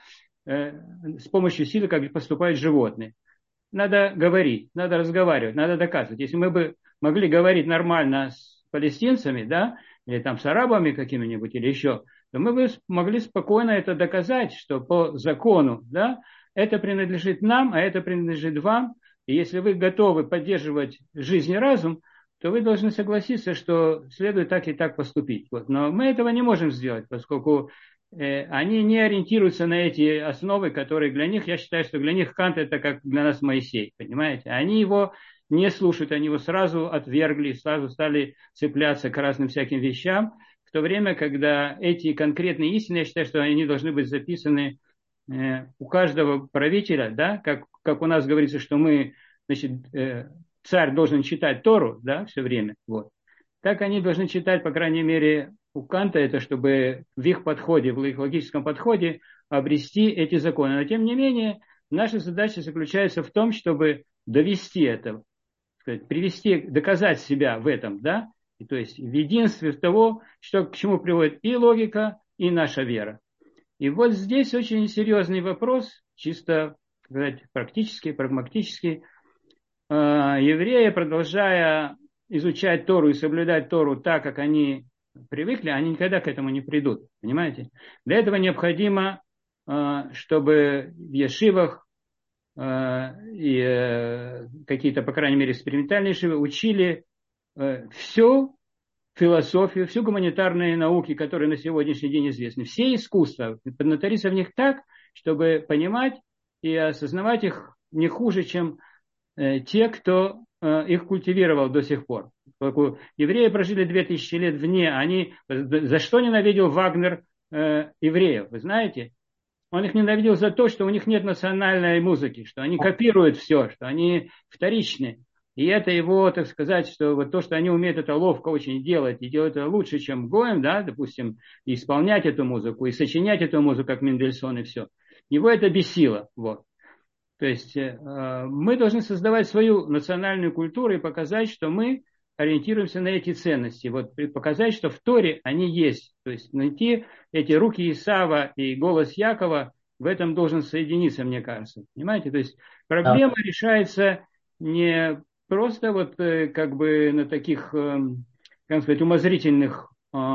с помощью силы, как поступают животные. Надо говорить, надо разговаривать, надо доказывать. Если мы бы могли говорить нормально с палестинцами, да, или там с арабами какими-нибудь, или еще, то мы бы могли спокойно это доказать, что по закону, да, это принадлежит нам, а это принадлежит вам. И если вы готовы поддерживать жизнь и разум, то вы должны согласиться, что следует так и так поступить. Вот. Но мы этого не можем сделать, поскольку они не ориентируются на эти основы, которые для них, я считаю, что для них Кант это как для нас Моисей, понимаете? Они его не слушают, они его сразу отвергли, сразу стали цепляться к разным всяким вещам, в то время, когда эти конкретные истины, я считаю, что они должны быть записаны у каждого правителя, да, как у нас говорится, что мы, значит, царь должен читать Тору, да, все время, вот. Так они должны читать, по крайней мере, у Канта это, чтобы в их подходе, в их логическом подходе обрести эти законы. Но тем не менее, наша задача заключается в том, чтобы довести это, привести, доказать себя в этом, да, и, то есть в единстве того, что, к чему приводит и логика, и наша вера. И вот здесь очень серьезный вопрос, чисто сказать, практический, прагматический. Евреи, продолжая изучать Тору и соблюдать Тору так, как они привыкли, они никогда к этому не придут. Понимаете? Для этого необходимо, чтобы в ешивах и какие-то, по крайней мере, экспериментальные ешивы учили всю философию, всю гуманитарные науки, которые на сегодняшний день известны. Все искусства, поднаториться в них так, чтобы понимать и осознавать их не хуже, чем те, кто их культивировал до сих пор. Евреи прожили 2000 лет вне, они, за что ненавидел Вагнер евреев, вы знаете? Он их ненавидел за то, что у них нет национальной музыки, что они копируют все, что они вторичны. И это его, так сказать, что вот то, что они умеют это ловко очень делать, и делать это лучше, чем Гоем, да, допустим, и исполнять эту музыку, и сочинять эту музыку, как Мендельсон, и все. Его это бесило, вот. То есть мы должны создавать свою национальную культуру и показать, что мы ориентируемся на эти ценности. Вот показать, что в Торе они есть. То есть найти эти руки Исава и голос Якова, в этом должен соединиться, мне кажется. Понимаете? То есть проблема решается не просто вот как бы на таких, как сказать, умозрительных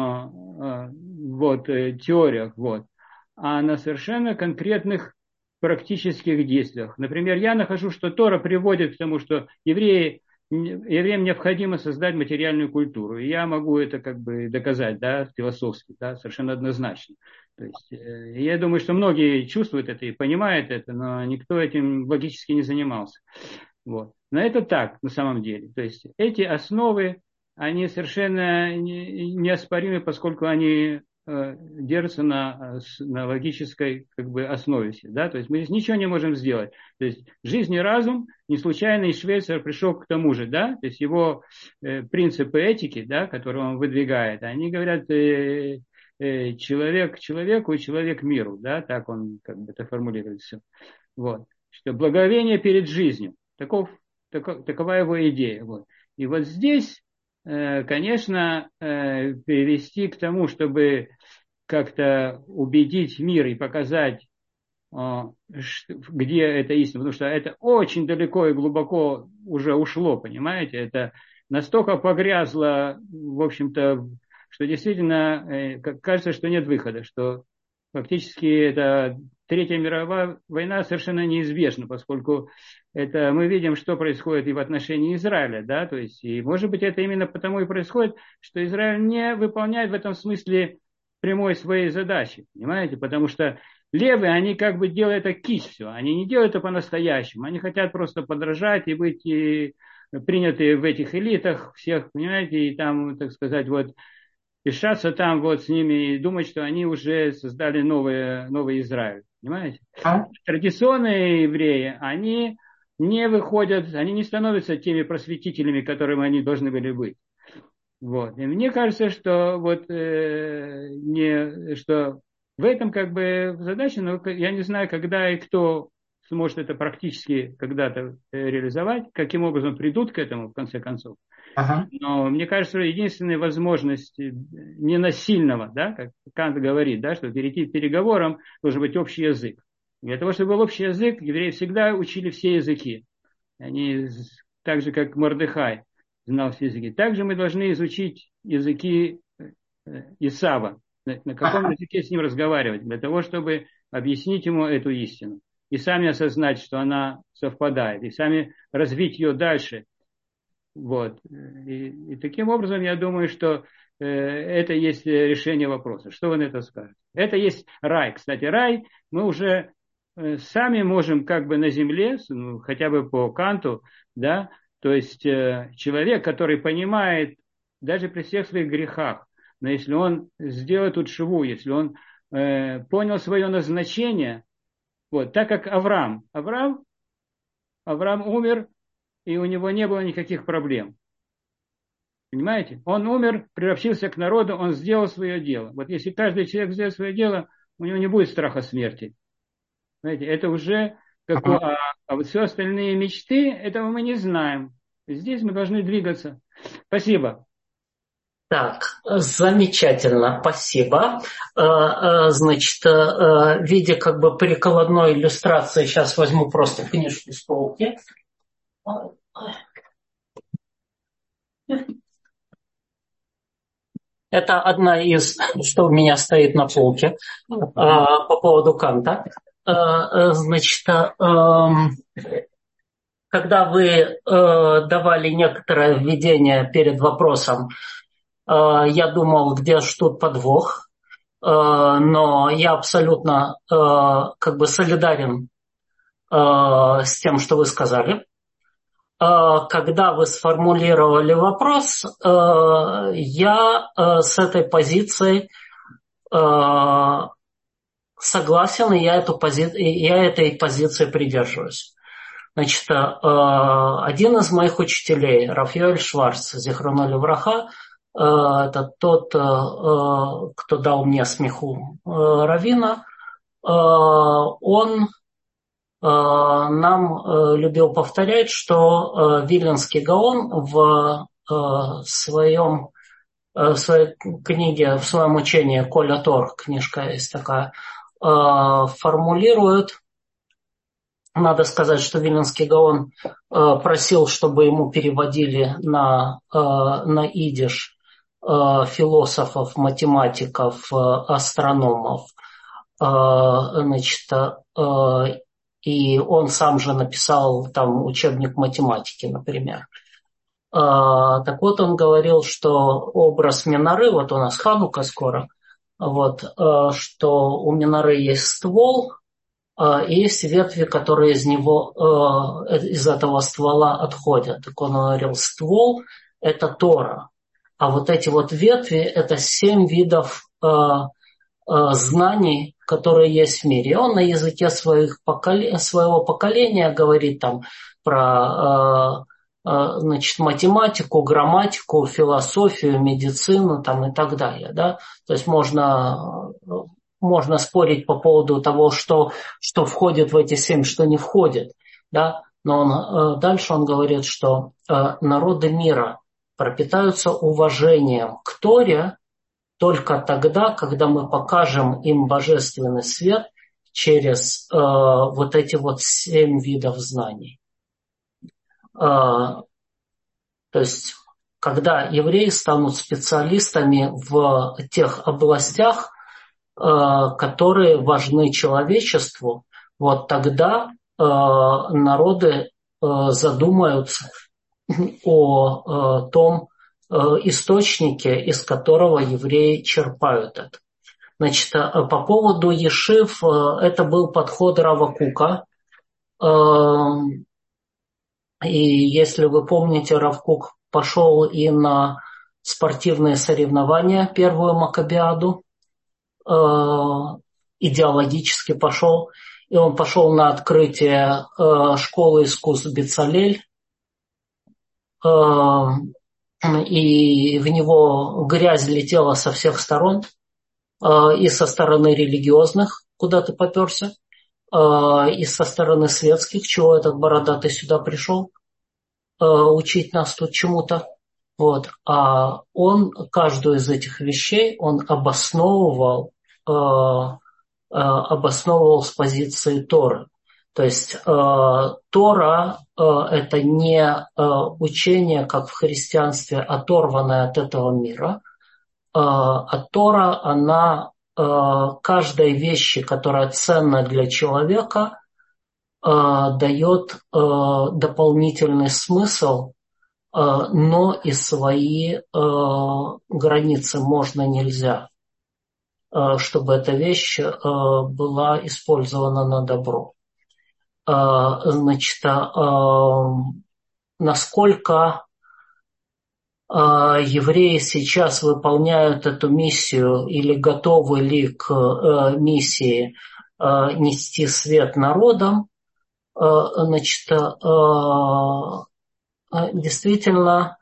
теориях, а на совершенно конкретных практических действиях. Например, я нахожу, что Тора приводит к тому, что евреям необходимо создать материальную культуру. И я могу это как бы доказать, да, философски, да, совершенно однозначно. То есть, я думаю, что многие чувствуют это и понимают это, но никто этим логически не занимался. Вот. Но это так на самом деле. То есть эти основы, они совершенно неоспоримы, поскольку они держатся на логической как бы основе. Да? То есть мы здесь ничего не можем сделать. То есть жизнь и разум, не случайно из Швейцара пришел к тому же. Да? То есть его принципы этики, да, которые он выдвигает, они говорят человек человеку и человек миру. Да? Так он как бы это формулирует все. Вот. Что благовение перед жизнью. Такова его идея. Вот. И вот здесь, конечно, привести к тому, чтобы как-то убедить мир и показать, где это истина, потому что это очень далеко и глубоко уже ушло, понимаете, это настолько погрязло, в общем-то, что действительно кажется, что нет выхода, что фактически это Третья мировая война совершенно неизбежна, поскольку это мы видим, что происходит и в отношении Израиля, да, то есть, и может быть это именно потому и происходит, что Израиль не выполняет в этом смысле прямой своей задачи, понимаете, потому что левые, они как бы делают это кич все, они не делают это по-настоящему, они хотят просто подражать и быть приняты в этих элитах всех, понимаете, и там, так сказать, вот, пишаться там вот с ними и думать, что они уже создали новый Израиль. Понимаете? Традиционные евреи, они не выходят, они не становятся теми просветителями, которыми они должны были быть. Вот. И мне кажется, что что в этом как бы задача, но я не знаю, когда и кто сможет это практически когда-то реализовать, каким образом придут к этому в конце концов. Но мне кажется, единственная возможность ненасильного, да, как Кант говорит, да, что перейти к переговорам должен быть общий язык. Для того, чтобы был общий язык, евреи всегда учили все языки. Они так же, как Мордехай знал все языки. Также мы должны изучить языки Исава, на каком языке с ним разговаривать, для того, чтобы объяснить ему эту истину. И сами осознать, что она совпадает, и сами развить ее дальше. Вот. И таким образом, я думаю, что это есть решение вопроса. Что вы на это скажете? Это есть рай. Кстати, рай мы уже сами можем как бы на земле, ну, хотя бы по Канту, да, то есть человек, который понимает даже при всех своих грехах, но если он сделает тут шиву, если он понял свое назначение, вот, так как Авраам умер, и у него не было никаких проблем. Понимаете? Он умер, приобщился к народу, он сделал свое дело. Вот если каждый человек сделает свое дело, у него не будет страха смерти. Знаете, это уже а вот все остальные мечты, этого мы не знаем. Здесь мы должны двигаться. Спасибо. Так, замечательно, спасибо. Значит, в виде как бы прикладной иллюстрации сейчас возьму просто книжку с полки. Это одна из, что у меня стоит на полке по поводу Канта. Значит, когда вы давали некоторое введение перед вопросом, я думал, где ж тут подвох, но я абсолютно как бы солидарен с тем, что вы сказали. Когда вы сформулировали вопрос, я с этой позицией согласен, и я этой позиции придерживаюсь. Значит, один из моих учителей, Рав Йоэль Шварц, зихроно левраха, это тот, кто дал мне смеху раввина, он нам любил повторять, что Виленский Гаон в своей книге, в своем учении «Коля Тор», книжка есть такая, формулирует, надо сказать, что Виленский Гаон просил, чтобы ему переводили на идиш философов, математиков, астрономов, значит, и он сам же написал там учебник математики, например. Так вот, он говорил, что образ Миноры, вот у нас Ханука скоро, вот, что у Миноры есть ствол, и есть ветви, которые из него, из этого ствола отходят. Так он говорил, ствол – это Тора, а вот эти вот ветви – это 7 видов знаний, которые есть в мире. И он на языке своего поколения говорит там про значит, математику, грамматику, философию, медицину там, и так далее. Да? То есть можно спорить по поводу того, что входит в эти 7, что не входит. Да? Но дальше он говорит, что народы мира пропитаются уважением к Торе только тогда, когда мы покажем им божественный свет через вот эти вот 7 видов знаний. То есть, когда евреи станут специалистами в тех областях, которые важны человечеству, вот тогда народы задумаются о том источнике, из которого евреи черпают это. Значит, по поводу ешив, это был подход Рава Кука. И если вы помните, Рав Кук пошел и на спортивные соревнования, первую Маккабиаду, идеологически пошел. И он пошел на открытие школы искусств Бецалель. И в него грязь летела со всех сторон. И со стороны религиозных, куда ты попёрся, и со стороны светских, чего этот бородатый сюда пришел, учить нас тут чему-то. Вот. А он каждую из этих вещей он обосновывал с позиции Торы. То есть Тора это не учение, как в христианстве, оторванное от этого мира, а Тора, она каждой вещи, которая ценна для человека, дает дополнительный смысл, но и свои границы можно, нельзя, чтобы эта вещь была использована на добро. Значит, насколько евреи сейчас выполняют эту миссию или готовы ли к миссии нести свет народам, значит, действительно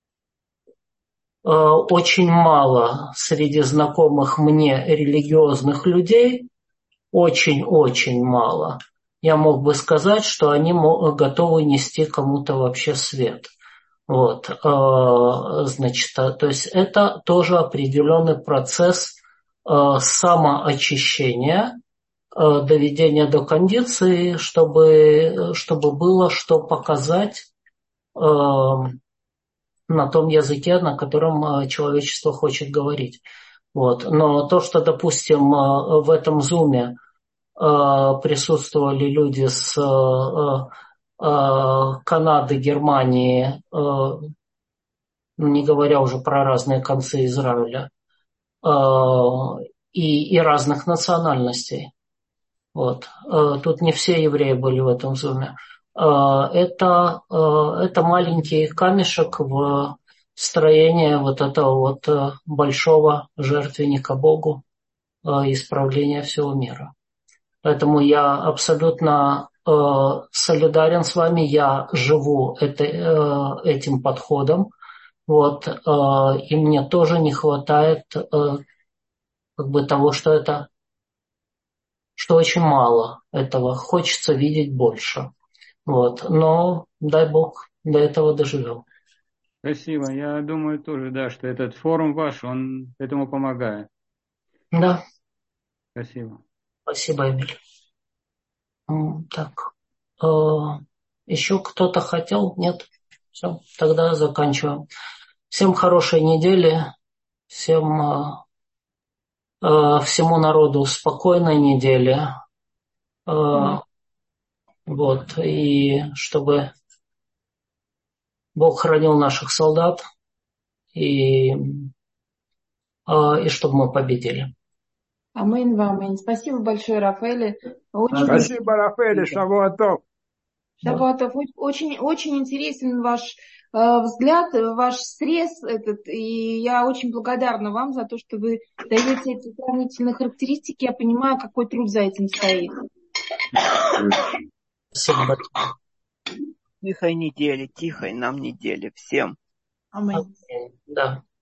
очень мало среди знакомых мне религиозных людей, очень-очень мало. Я мог бы сказать, что они готовы нести кому-то вообще свет. Вот, значит, то есть это тоже определенный процесс самоочищения, доведения до кондиции, чтобы было что показать на том языке, на котором человечество хочет говорить. Вот. Но то, что, допустим, в этом зуме присутствовали люди с Канады, Германии, не говоря уже про разные концы Израиля, и разных национальностей. Вот. Тут не все евреи были в этом зуме. Это маленький камешек в строение вот этого вот большого жертвенника Богу, исправления всего мира. Поэтому я абсолютно солидарен с вами, я живу этим подходом, вот, и мне тоже не хватает как бы того, что это что очень мало этого. Хочется видеть больше. Вот. Но, дай Бог, до этого доживем. Спасибо. Я думаю тоже, да, что этот форум ваш, он этому помогает. Да. Спасибо. Спасибо, Эмиль. Так. Еще кто-то хотел? Нет? Все, тогда заканчиваем. Всем хорошей недели. Всем, всему народу спокойной недели. Вот. И чтобы Бог хранил наших солдат. И чтобы мы победили. Амин, амин. Спасибо большое, Рафаэль. Спасибо, Рафаэль, шавуатов. Шавуатов. Очень, очень интересен ваш взгляд, ваш срез этот. И я очень благодарна вам за то, что вы даете эти сравнительные характеристики. Я понимаю, какой труд за этим стоит. Спасибо. Тихой недели, тихой нам недели всем. Амин. Да.